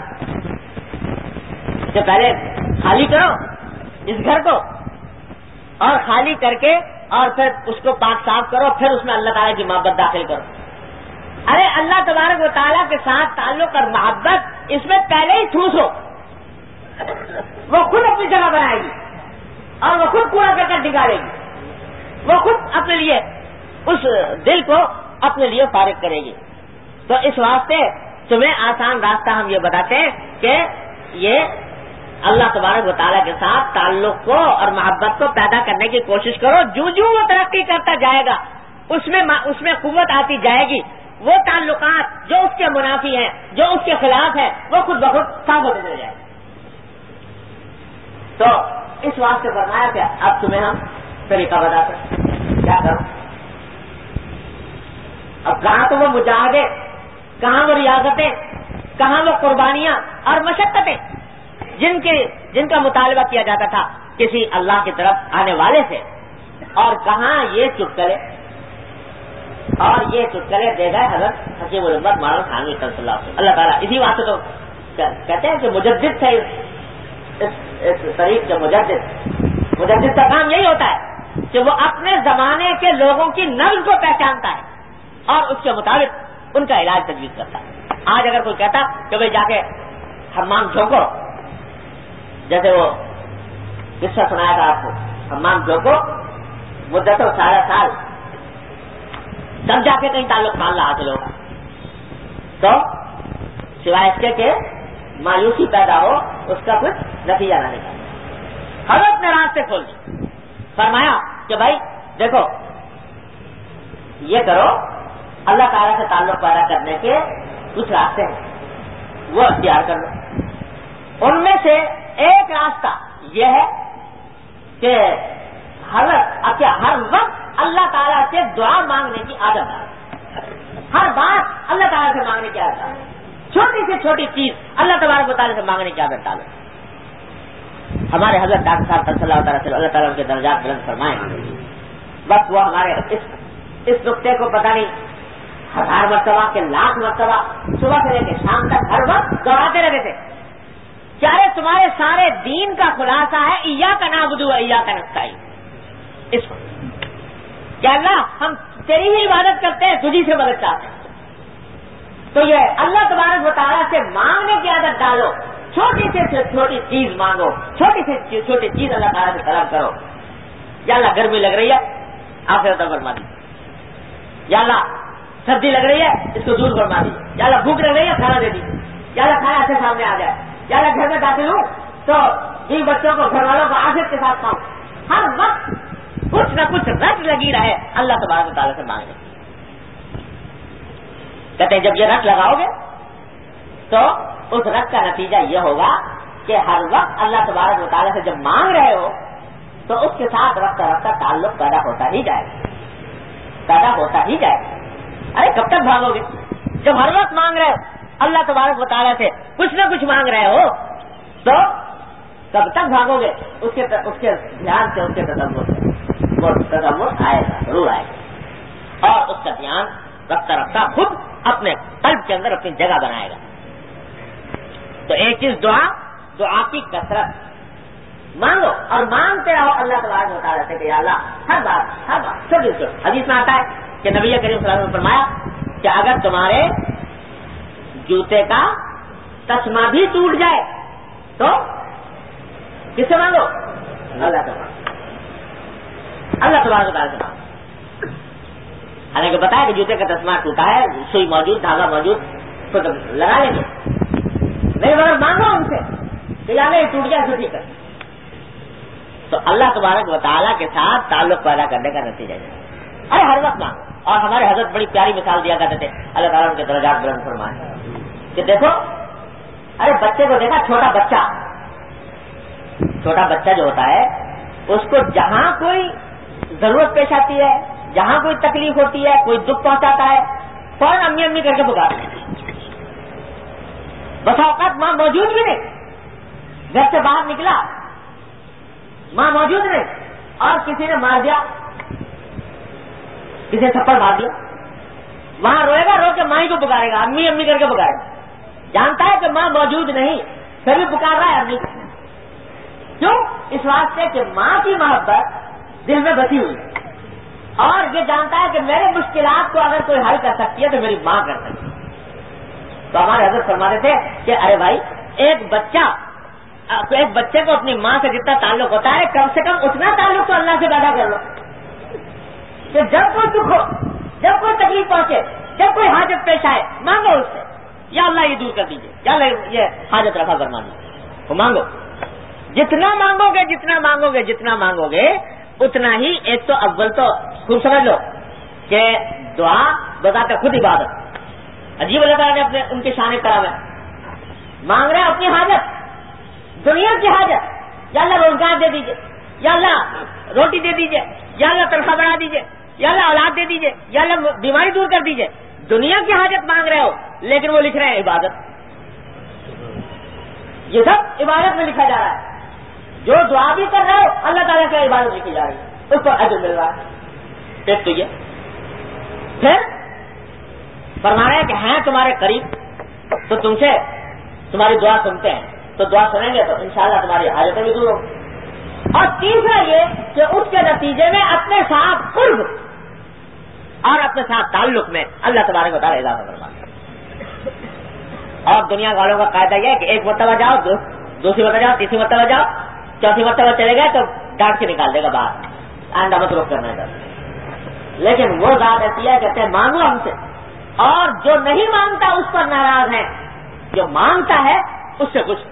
کہ پہلے خالی کرو اس گھر کو، اور خالی کر کے اور پھر اس کو پاک صاف کرو، پھر اس میں اللہ تعالیٰ کی محبت داخل کرو. ارے اللہ تبارک و تعالیٰ کے ساتھ تعلق اور محبت اس میں پہلے ہی ٹھوسو، وہ خود اپنی جگہ بنائے گی اور وہ خود کوڑا کر کر نکالے گی، وہ خود اپنے لیے اس دل کو اپنے لیے فارغ کرے گی. تو اس واسطے تمہیں آسان راستہ ہم یہ بتاتے ہیں کہ یہ اللہ تبارک و تعالیٰ کے ساتھ تعلق کو اور محبت کو پیدا کرنے کی کوشش کرو. جو جو وہ ترقی کرتا جائے گا اس میں اس میں قوت آتی جائے گی، وہ تعلقات جو اس کے منافی ہیں، جو اس کے خلاف ہیں، وہ خود بخود صاف ہوتے چلے جائیں گے. تو اس واسطے فرمایا کہ اب تمہیں ہم طریقہ بتا سکتے کیا کرو. اب کہاں تو وہ مجاہدے، کہاں وہ ریاضتیں، کہاں وہ قربانیاں اور مشقتیں جن کے جن کا مطالبہ کیا جاتا تھا کسی اللہ کی طرف آنے والے سے، اور کہاں یہ چٹکلے. اور یہ چٹکلے دے گئے حضرت حکیم الامت مولانا تھانوی صلی اللہ علیہ وسلم. اللہ تعالیٰ اسی واسطے تو کہتے ہیں کہ مجدد تھے، اس طریق کے مجدد. مجدد کا کام یہی ہوتا ہے کہ وہ اپنے زمانے کے لوگوں کی نبض کو پہچانتا ہے اور اس کے مطابق ان کا علاج تجویز کرتا ہے. آج اگر کوئی کہتا کہ بھائی جا کے حمام جھونکو، جیسے وہ قصہ سنایا تھا آپ کو، حمام جھونکو مدت سارا سال تب جا کے کہیں تعلق مان حاصل ہوگا، تو سوائے اس کے کہ مایوسی پیدا ہو اس کا کچھ نتیجہ نہ نکلے. حضرت نے راستے کھول دی، فرمایا کہ بھائی دیکھو یہ کرو، اللہ تعالیٰ سے تعلق پیدا کرنے کے کچھ راستے ہیں، وہ اختیار کر لو. ان میں سے ایک راستہ یہ ہے کہ حضرت ہر وقت اللہ تعالیٰ سے دعا مانگنے کی عادت ہے، ہر بات اللہ تعالیٰ سے مانگنے کی عادت ہے، چھوٹی سے چھوٹی چیز اللہ تبارک و تعالیٰ سے مانگنے کی عادت ڈالو. ہمارے حضرت ڈاکٹر صاحب صلی اللہ تعالیٰ سے اللہ تعالیٰ کے درجات بلند فرمائیں بس وہ ہمارے اس اس نقطے کو پتہ نہیں ہزار مرتبہ کے لاکھ مرتبہ صبح سے لے کے شام تک ہر وقت دوہراتے رہتے تھے. چاہے تمہارے سارے دین کا خلاصہ ہے ایاک نعبد و ایاک نستعین. اس کو کہ اللہ ہم تیری ہی عبادت کرتے ہیں, تجھی سے مدد چاہتے ہیں. تو یہ اللہ تبارک و تعالیٰ سے مانگنے کی عادت ڈالو. چھوٹی سے چھوٹی چیز مانگو, چھوٹی سے چھوٹی چیز اللہ تعالیٰ سے طلب کرو. یا اللہ گرمی لگ رہی ہے آخرت فرما دیجیے. یا اللہ سردی لگ رہی ہے اس کو دور فرما دیجیے. یا اللہ بھوک لگ رہی ہے کھانا دے دیجیے. یا اللہ کھانا ایسے سامنے آ جائے. یا اللہ گھر میں داخل ہوں تو بھی بچوں کو گھر والوں کو آخرت کے ساتھ کھاؤں. ہر وقت کچھ نہ کچھ رٹ لگی رہے اللہ تبارک و تعالیٰ سے مانگنے. کہتے ہیں جب یہ رٹ لگاؤ گے تو اس رٹ کا نتیجہ یہ ہوگا کہ ہر وقت اللہ تبارک و تعالیٰ سے جب مانگ رہے ہو تو اس کے ساتھ رفتہ رفتہ تعلق پیدا ہوتا ہی جائے گا, پیدا ہوتا ہی جائے گا. ارے کب تک بھاگو گے جب ہر وقت مانگ رہے ہو اللہ تبارک و تعالیٰ سے کچھ نہ کچھ مانگ رہے ہو تو کب تک بھاگو گے؟ اس کے اس کے دھیان سے اس کے تصور سے وہ تصور آئے گا, ضرور آئے گا, اور اس کا دھیان رفتہ رفتہ خود اپنے قلب کے اندر اپنی جگہ بنائے گا. تو ایک چیز دعا, دعا کی کثرت, مانگو اور مانگتے رہو اللہ تبارک و تعالیٰ سے کہ یا اللہ ہر بات ہر بات چھوٹی چھوٹی. حدیث میں آتا ہے کہ نبی کریم صلی اللہ علیہ وسلم نے فرمایا کہ اگر تمہارے جوتے کا تسمہ بھی ٹوٹ جائے تو کس سے مانگو؟ اللہ تبارک اللہ تبارک و تعالیٰ سے مانگو. حالانکہ بتایا کہ جوتے کا تسمہ ٹوٹا ہے, سوئی موجود, دھاگا موجود, تو لگا لیں گے. نہیں مگر مانگو ان سے کہ یا نہیں ٹوٹ گیا تو ٹھیک ہے. تو اللہ تبارک و تعالیٰ کے ساتھ تعلق پیدا کرنے کا نتیجہ ہے. ارے ہر وقت مانگو. اور ہمارے حضرت بڑی پیاری مثال دیا کرتے تھے, اللہ تعالیٰ ان کے درجات بلند فرمائے, کہ دیکھو ارے بچے کو دیکھا, چھوٹا بچہ چھوٹا بچہ جو ہوتا ہے اس کو جہاں کوئی ضرورت پیش آتی ہے, جہاں کوئی تکلیف ہوتی ہے, کوئی دکھ پہنچاتا ہے, فوراً امی امی کر کے پکارتا ہے. بسا اوقات ماں موجود بھی نہیں, گھر سے باہر نکلا ماں موجود نہیں, اور کسی نے مار دیا, کسی نے تھپڑ مار دیا, وہاں روئے گا, رو کے ماں ہی کو پکارے گا, امی امی کر کے پکارے گا. جانتا ہے کہ ماں موجود نہیں پھر بھی پکار رہا ہے امی کو. کیوں؟ اس واسطے کہ ماں کی محبت دل میں بسی ہوئی, اور یہ جانتا ہے کہ میرے مشکلات کو اگر کوئی حل کر سکتی ہے تو میری ماں کر سکتی ہے. تو ہمارے حضرت فرماتے تھے کہ ارے بھائی ایک بچہ ایک بچے کو اپنی ماں سے جتنا تعلق ہوتا ہے کم سے کم اتنا تعلق تو اللہ سے پیدا کر لو کہ جب کوئی دکھ ہو, جب کوئی تکلیف پہنچے, جب کوئی حاجت پیش آئے, مانگو اس سے یا اللہ یہ دور کر دیجیے, یا اللہ یہ حاجت رفع فرما دیجیے. وہ مانگو, جتنا مانگو گے جتنا مانگو گے جتنا مانگو گے اتنا ہی. ایک تو اول تو خوب سمجھ لو کہ دعا بذات خود عبادت. عجیب اللہ تعالیٰ نے اپنے ان کے شان کرام ہے, مانگ رہے اپنی حاجت, دنیا کی حاجت, یا اللہ روزگار دے دیجیے, یا اللہ روٹی دے دیجیے, یا اللہ تنخواہ بڑھا دیجیے, یا اللہ اولاد دے دیجیے, یا اللہ بیماری دور کر دیجیے. دنیا کی حاجت مانگ رہے ہو لیکن وہ لکھ رہے ہیں عبادت. یہ سب عبادت میں لکھا جا رہا ہے. جو دعا بھی کر رہے ہو اللہ تعالیٰ کی عبادت لکھی جا رہی ہے, اس پر اجر مل رہا ہے. ایک تو یہ. پھر فرما رہے ہیں کہ ہیں تمہارے قریب تو تم سے تمہاری دعا سنتے ہیں, تو دعا سنیں گے تو انشاءاللہ تمہاری حاجتیں بھی دور ہوں. اور تیسرا یہ کہ اس کے نتیجے میں اپنے ساتھ قرب اور اپنے ساتھ تعلق میں اللہ تبارک و تعالیٰ اضافہ فرماتا ہے. اور دنیا والوں کا قاعدہ یہ ہے کہ ایک مرتبہ جاؤ, دو دوسری مرتبہ جاؤ, تیسری مرتبہ جاؤ, چوتھی مرتبہ چلے گئے تو ڈانٹ کے نکال دے گا باہر, آئندہ مت روک کرنا ہے. لیکن وہ ذات ایسی ہے کہتے ہیں مانگو ہم سے, اور جو نہیں مانگتا اس پر ناراض ہے, جو مانگتا ہے اس سے کچھ.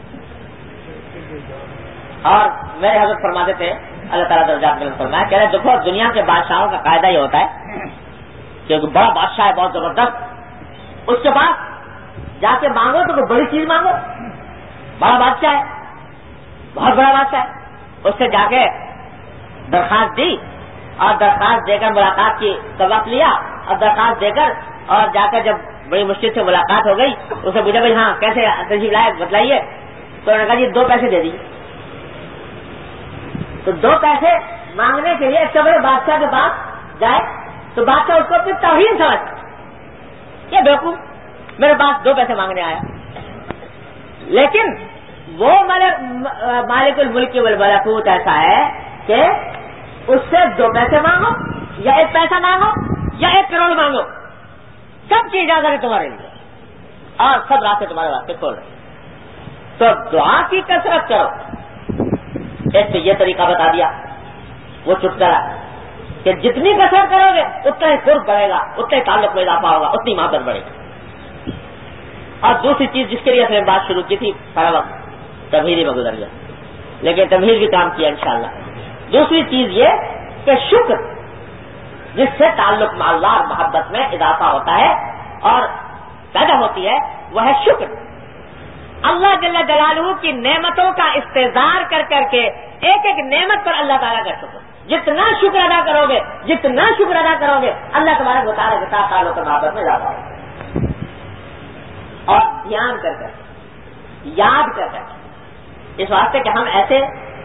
اور میرے حضرت فرماتے تھے اللہ تعالیٰ درجات میں فرمایا, کہہ رہے دیکھو دنیا کے بادشاہوں کا قاعدہ یہ ہوتا ہے کہ بڑا بادشاہ ہے بہت زبردست, اس کے بعد جا کے مانگو تو کوئی بڑی چیز مانگو, بڑا بادشاہ ہے, بہت بڑا بادشاہ ہے, اس سے جا کے درخواست دی اور درخواست دے کر ملاقات کی کا وقت لیا, اور درخواست دے کر اور جا کر جب بڑی مشکل سے ملاقات ہو گئی اسے پوچھا بھائی ہاں کیسے تشریف لائے بتلائیے, تو انہوں نے کہا جی دو پیسے دے دیجیے. تو دو پیسے مانگنے کے لیے ایک بڑے بادشاہ کے پاس جائے تو بادشاہ اس کو اپنی توہین سمجھتا، یہ بیوقوف میرے پاس دو پیسے مانگنے آیا. لیکن وہ مالک الملک والملکوت ایسا ہے کہ اس سے دو پیسے مانگو یا ایک پیسہ مانگو یا ایک کروڑ مانگو، سب کی اجازت ہے تمہارے لیے اور سب راستے تمہارے واسطے کھول رہے. تو دعا کی کثرت کرو. ایک تو یہ طریقہ بتا دیا، وہ چپ کرا کہ جتنی کثرت کرو گے اتنا ہی قرب بڑھے گا، اتنا ہی تعلق میں اضافہ ہوگا، اتنی محبت بڑھے گی. اور دوسری چیز جس کے لیے ہم نے بات شروع کی تھی سارا وقت تمہیدی میں گزر گیا، لیکن تمہید بھی کام کیا انشاءاللہ. دوسری چیز یہ کہ شکر جس سے تعلق میں اللہ اور محبت میں اضافہ ہوتا ہے اور پیدا ہوتی ہے وہ ہے شکر. اللہ جل جلالہ کی نعمتوں کا استحضار کر کر کے ایک ایک نعمت پر اللہ تعالیٰ کا شکر. جتنا شکر ادا کرو گے جتنا شکر ادا کرو گے اللہ تمہارے مطالعہ کے ساتھ تعلق محبت میں اضافہ ہوگا. اور دھیان کر کر یاد کر کر اس واسطے کہ ہم ایسے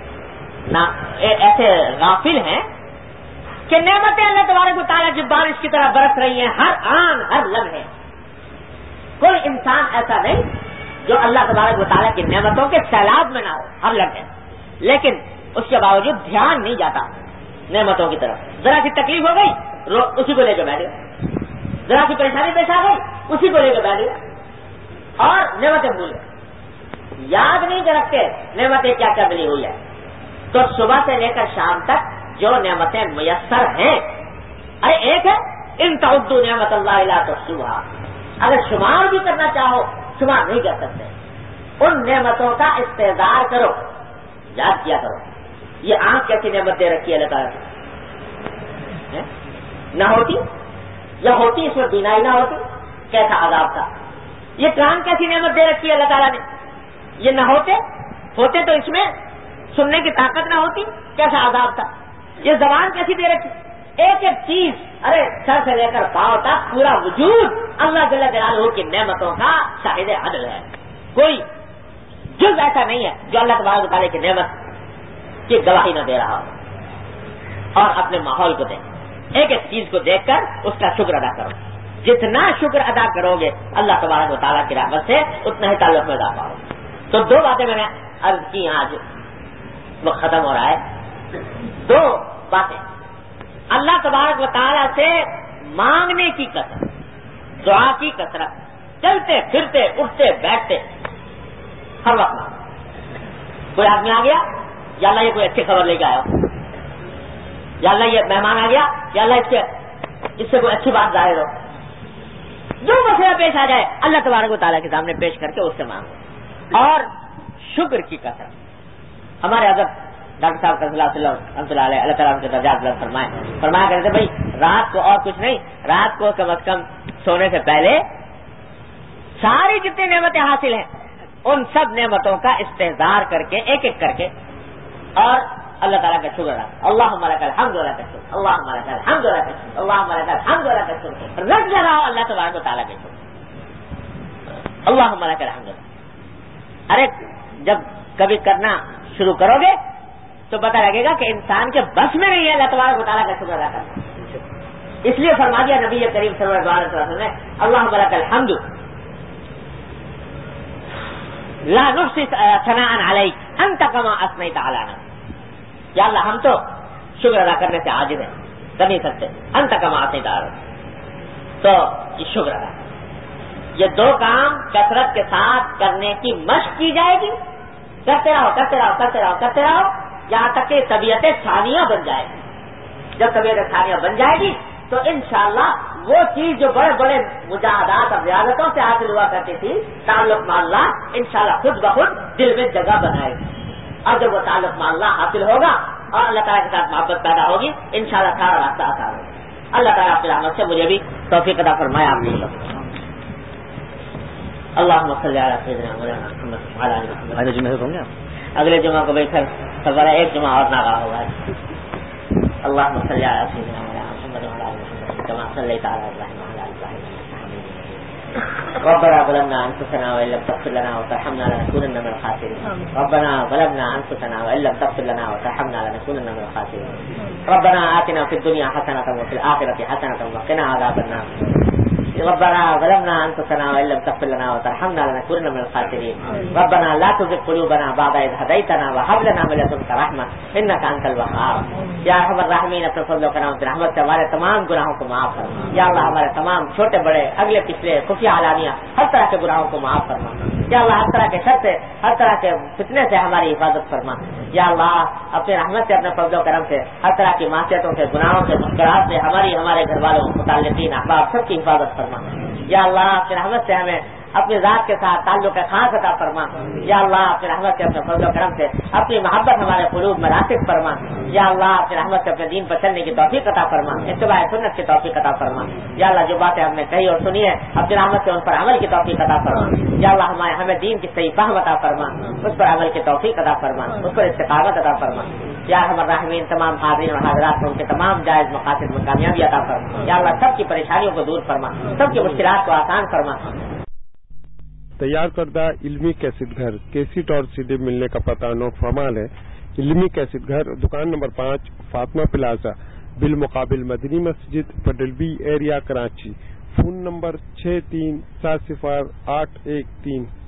ایسے غافل ہیں کہ نعمتیں اللہ تبارک و تعالیٰ کی بارش کی طرح برس رہی ہیں ہر آن ہر لمحے. کوئی انسان ایسا نہیں جو اللہ تبارک و تعالیٰ کی نعمتوں کے سیلاب میں نہ ہو ہر لمحے، لیکن اس کے باوجود دھیان نہیں جاتا نعمتوں کی طرف. ذرا سی تکلیف ہو گئی اسی کو لے کے بیٹھ گئے، ذرا سی پریشانی پیش آ گئی اسی کو لے کے بیٹھ گئے اور نعمتیں بھول گئے. یاد نہیں کر رکھتے نعمتیں کیا کیا ملی ہوئی ہے. تو صبح سے لے کر شام تک جو نعمتیں میسر ہیں، ارے ایک ہے ان تعدوا نعمت اللہ لا تحصوها، اگر شمار بھی کرنا چاہو شمار نہیں کر سکتے. ان نعمتوں کا استحضار کرو، یاد کیا کرو. یہ آنکھ کیسی نعمت دے رکھی ہے اللہ تعالیٰ نے، نہ ہوتی یا ہوتی اس میں بینائی نہ ہوتی کیسا عذاب تھا. یہ کان کیسی نعمت دے رکھی ہے اللہ تعالیٰ نے، یہ نہ ہوتے ہوتے تو اس میں سننے کی طاقت نہ ہوتی کیسا عذاب تھا. یہ زبان کیسی دے رکھی، ایک ایک چیز، ارے سر سے لے کر پاؤں تک پورا وجود اللہ جل جلالہ کی نعمتوں کا شاہد عدل ہے. کوئی جز ایسا نہیں ہے جو اللہ تبارک و تعالیٰ کی نعمت کی گواہی نہ دے رہا ہو. اور اپنے ماحول کو دیکھ، ایک ایک چیز کو دیکھ کر اس کا شکر ادا کرو. جتنا شکر ادا کرو گے اللہ تبارک و تعالیٰ کی رحمت سے اتنا ہی تعلق میں اضافہ ہوگا. تو دو باتیں میں نے عرض کی، آج وہ ختم ہو رہا ہے. دو باتیں، اللہ تبارک و تعالیٰ سے مانگنے کی کثرت، دعا کی کثرت، چلتے پھرتے اٹھتے بیٹھتے ہر وقت مانگ. کوئی آدمی آ گیا یا اللہ یہ کوئی اچھی خبر لے کے آیا، یا اللہ یہ مہمان آ گیا، یا اللہ اس سے اس سے کوئی اچھی بات ظاہر ہو. جو مسئلہ پیش آ جائے اللہ تبارک و تعالیٰ کے سامنے پیش کر کے اس سے مانگو. اور شکر کی کثرت. ہمارے حضرت ڈاکٹر صاحب رضی اللہ علیہ اللہ تعالیٰ کے درجات بلند فرمائے فرمایا کرتے بھائی رات کو اور کچھ نہیں، رات کو کم از کم سونے سے پہلے ساری جتنی نعمتیں حاصل ہیں ان سب نعمتوں کا استحضار کر کے ایک ایک کر کے اور اللہ تعالیٰ کا شکر ادا. اللہم لک الحمد و لک الشکر، اللہم لک الحمد و لک الشکر، اللہم لک الحمد و لک الشکر. رٹ لگاؤ اللہ تبارک و تعالیٰ کے شکر، اللہم لک الحمد. ارے جب کبھی کرنا شروع کرو گے تو پتہ لگے گا کہ انسان کے بس میں نہیں ہے اللہ تبارک و تعالیٰ کا شکر ادا کرنا. اس لیے فرما دیا نبی کریم صلی اللہ علیہ وسلم نے اللہم لک الحمد لا نحصی ثناء علیک انت کما اثنیت علی نفسک. یا اللہ ہم تو شکر ادا کرنے سے عاجز ہیں، کر نہیں سکتے. انت کما اثنیت علی نفسک، تو یہ شکر ادا. یہ دو کام کثرت کے ساتھ کرنے کی مشق کی جائے گی. کرتے رہو کرتے رہو کرتے رہو کرتے رہو یہاں تک کہ طبیعت ثانیہ بن جائے گی. جب طبیعت ثانیہ بن جائے گی تو انشاءاللہ وہ چیز جو بڑے بڑے مجاہدات اور ریاضتوں سے حاصل ہوا کرتی تھی تعلق مع اللہ انشاءاللہ خود بخود دل میں جگہ بنائے گی. اور جب وہ تعلق مع اللہ حاصل ہوگا اور اللہ تعالیٰ کے ساتھ محبت پیدا ہوگی انشاءاللہ سارا راستہ آسان ہوگا. اللہ تعالیٰ اپنی رحمت سے مجھے بھی توفیق عطا فرمائے. آپ نے اللہم صلی علی سیدنا محمد وعلی آل محمد. اگلے جمعے ہوں گے اگلے جمعہ کو بیٹھ کر سوال ایک جمعہ اور نہ رہا ہوگا. اللہم صلی علی سیدنا محمد وعلی آل محمد کما صلیت علی ابراہیم وعلی آل ابراہیم. ربنا ظلمنا انفسنا وان لم تغفر لنا وترحمنا لنكونن من الخاسرين ربنا ظلمنا انفسنا وان لم تغفر لنا وترحمنا لنكونن من الخاسرين ربنا آتنا في الدنيا حسنة وفي الآخرة حسنة وقنا عذاب النار ربنا ظلمنا انفسنا وان لم تغفر لنا وترحمنا لنكونن من الخاسرين ربنا لا تزغ قلوبنا بعد إذ هديتنا وهب لنا من لدنك رحمة انك انت الوهاب یا ارحم الراحمین اپنے فضل و کرم سے رحمت سے ہمارے تمام گناہوں کو معاف فرما یا اللہ ہمارے تمام چھوٹے بڑے اگلے پچھلے خفیہ علانیہ ہر طرح کے گناہوں کو معاف فرما یا اللہ ہر طرح کے شر سے ہر طرح کے فتنے سے ہماری حفاظت فرما یا اللہ اپنے رحمت سے اپنے فضل و کرم سے ہر طرح کی معصیتوں سے گناہوں سے منکرات سے ہماری ہمارے گھر والوں متعلقین احباب سب کی حفاظت فرما یا اللہ اپنی رحمت سے ہمیں اپنی ذات کے ساتھ تعلق خاص عطا فرما یا اللہ اپنی رحمت سے اپنے فضل و کرم سے اپنی محبت ہمارے قلوب میں راسخ فرما یا اللہ اپنی رحمت سے اپنے دین پر چلنے کی توفیق عطا فرما اتباع سنت کی توفیق عطا فرما یا اللہ جو باتیں ہم نے کہی اور سنی ہے اپنی رحمت سے ان پر عمل کی توفیق عطا فرما یا اللہ ہمیں ہمیں دین کی صحیح فہم عطا فرما اس پر عمل کی توفیق عطا فرما اس پر استقامت عطا فرما یا ارحم الراحمین تمام حاضرین اور حاضرات کو ان کے تمام جائز مقاصد میں کامیابی عطا فرما یا اللہ سب کی پریشانیوں کو دور فرما سب کی مشکلات کو آسان فرما تیار کردہ علمی کیسٹ گھر کیسٹ اور سی ڈی ملنے کا پتہ نو فرمال ہے علمی کیسٹ گھر دکان نمبر پانچ فاطمہ پلازا بالمقابل مدنی مسجد پٹل بی ایریا کراچی فون نمبر چھ تین سات صفر آٹھ ایک تین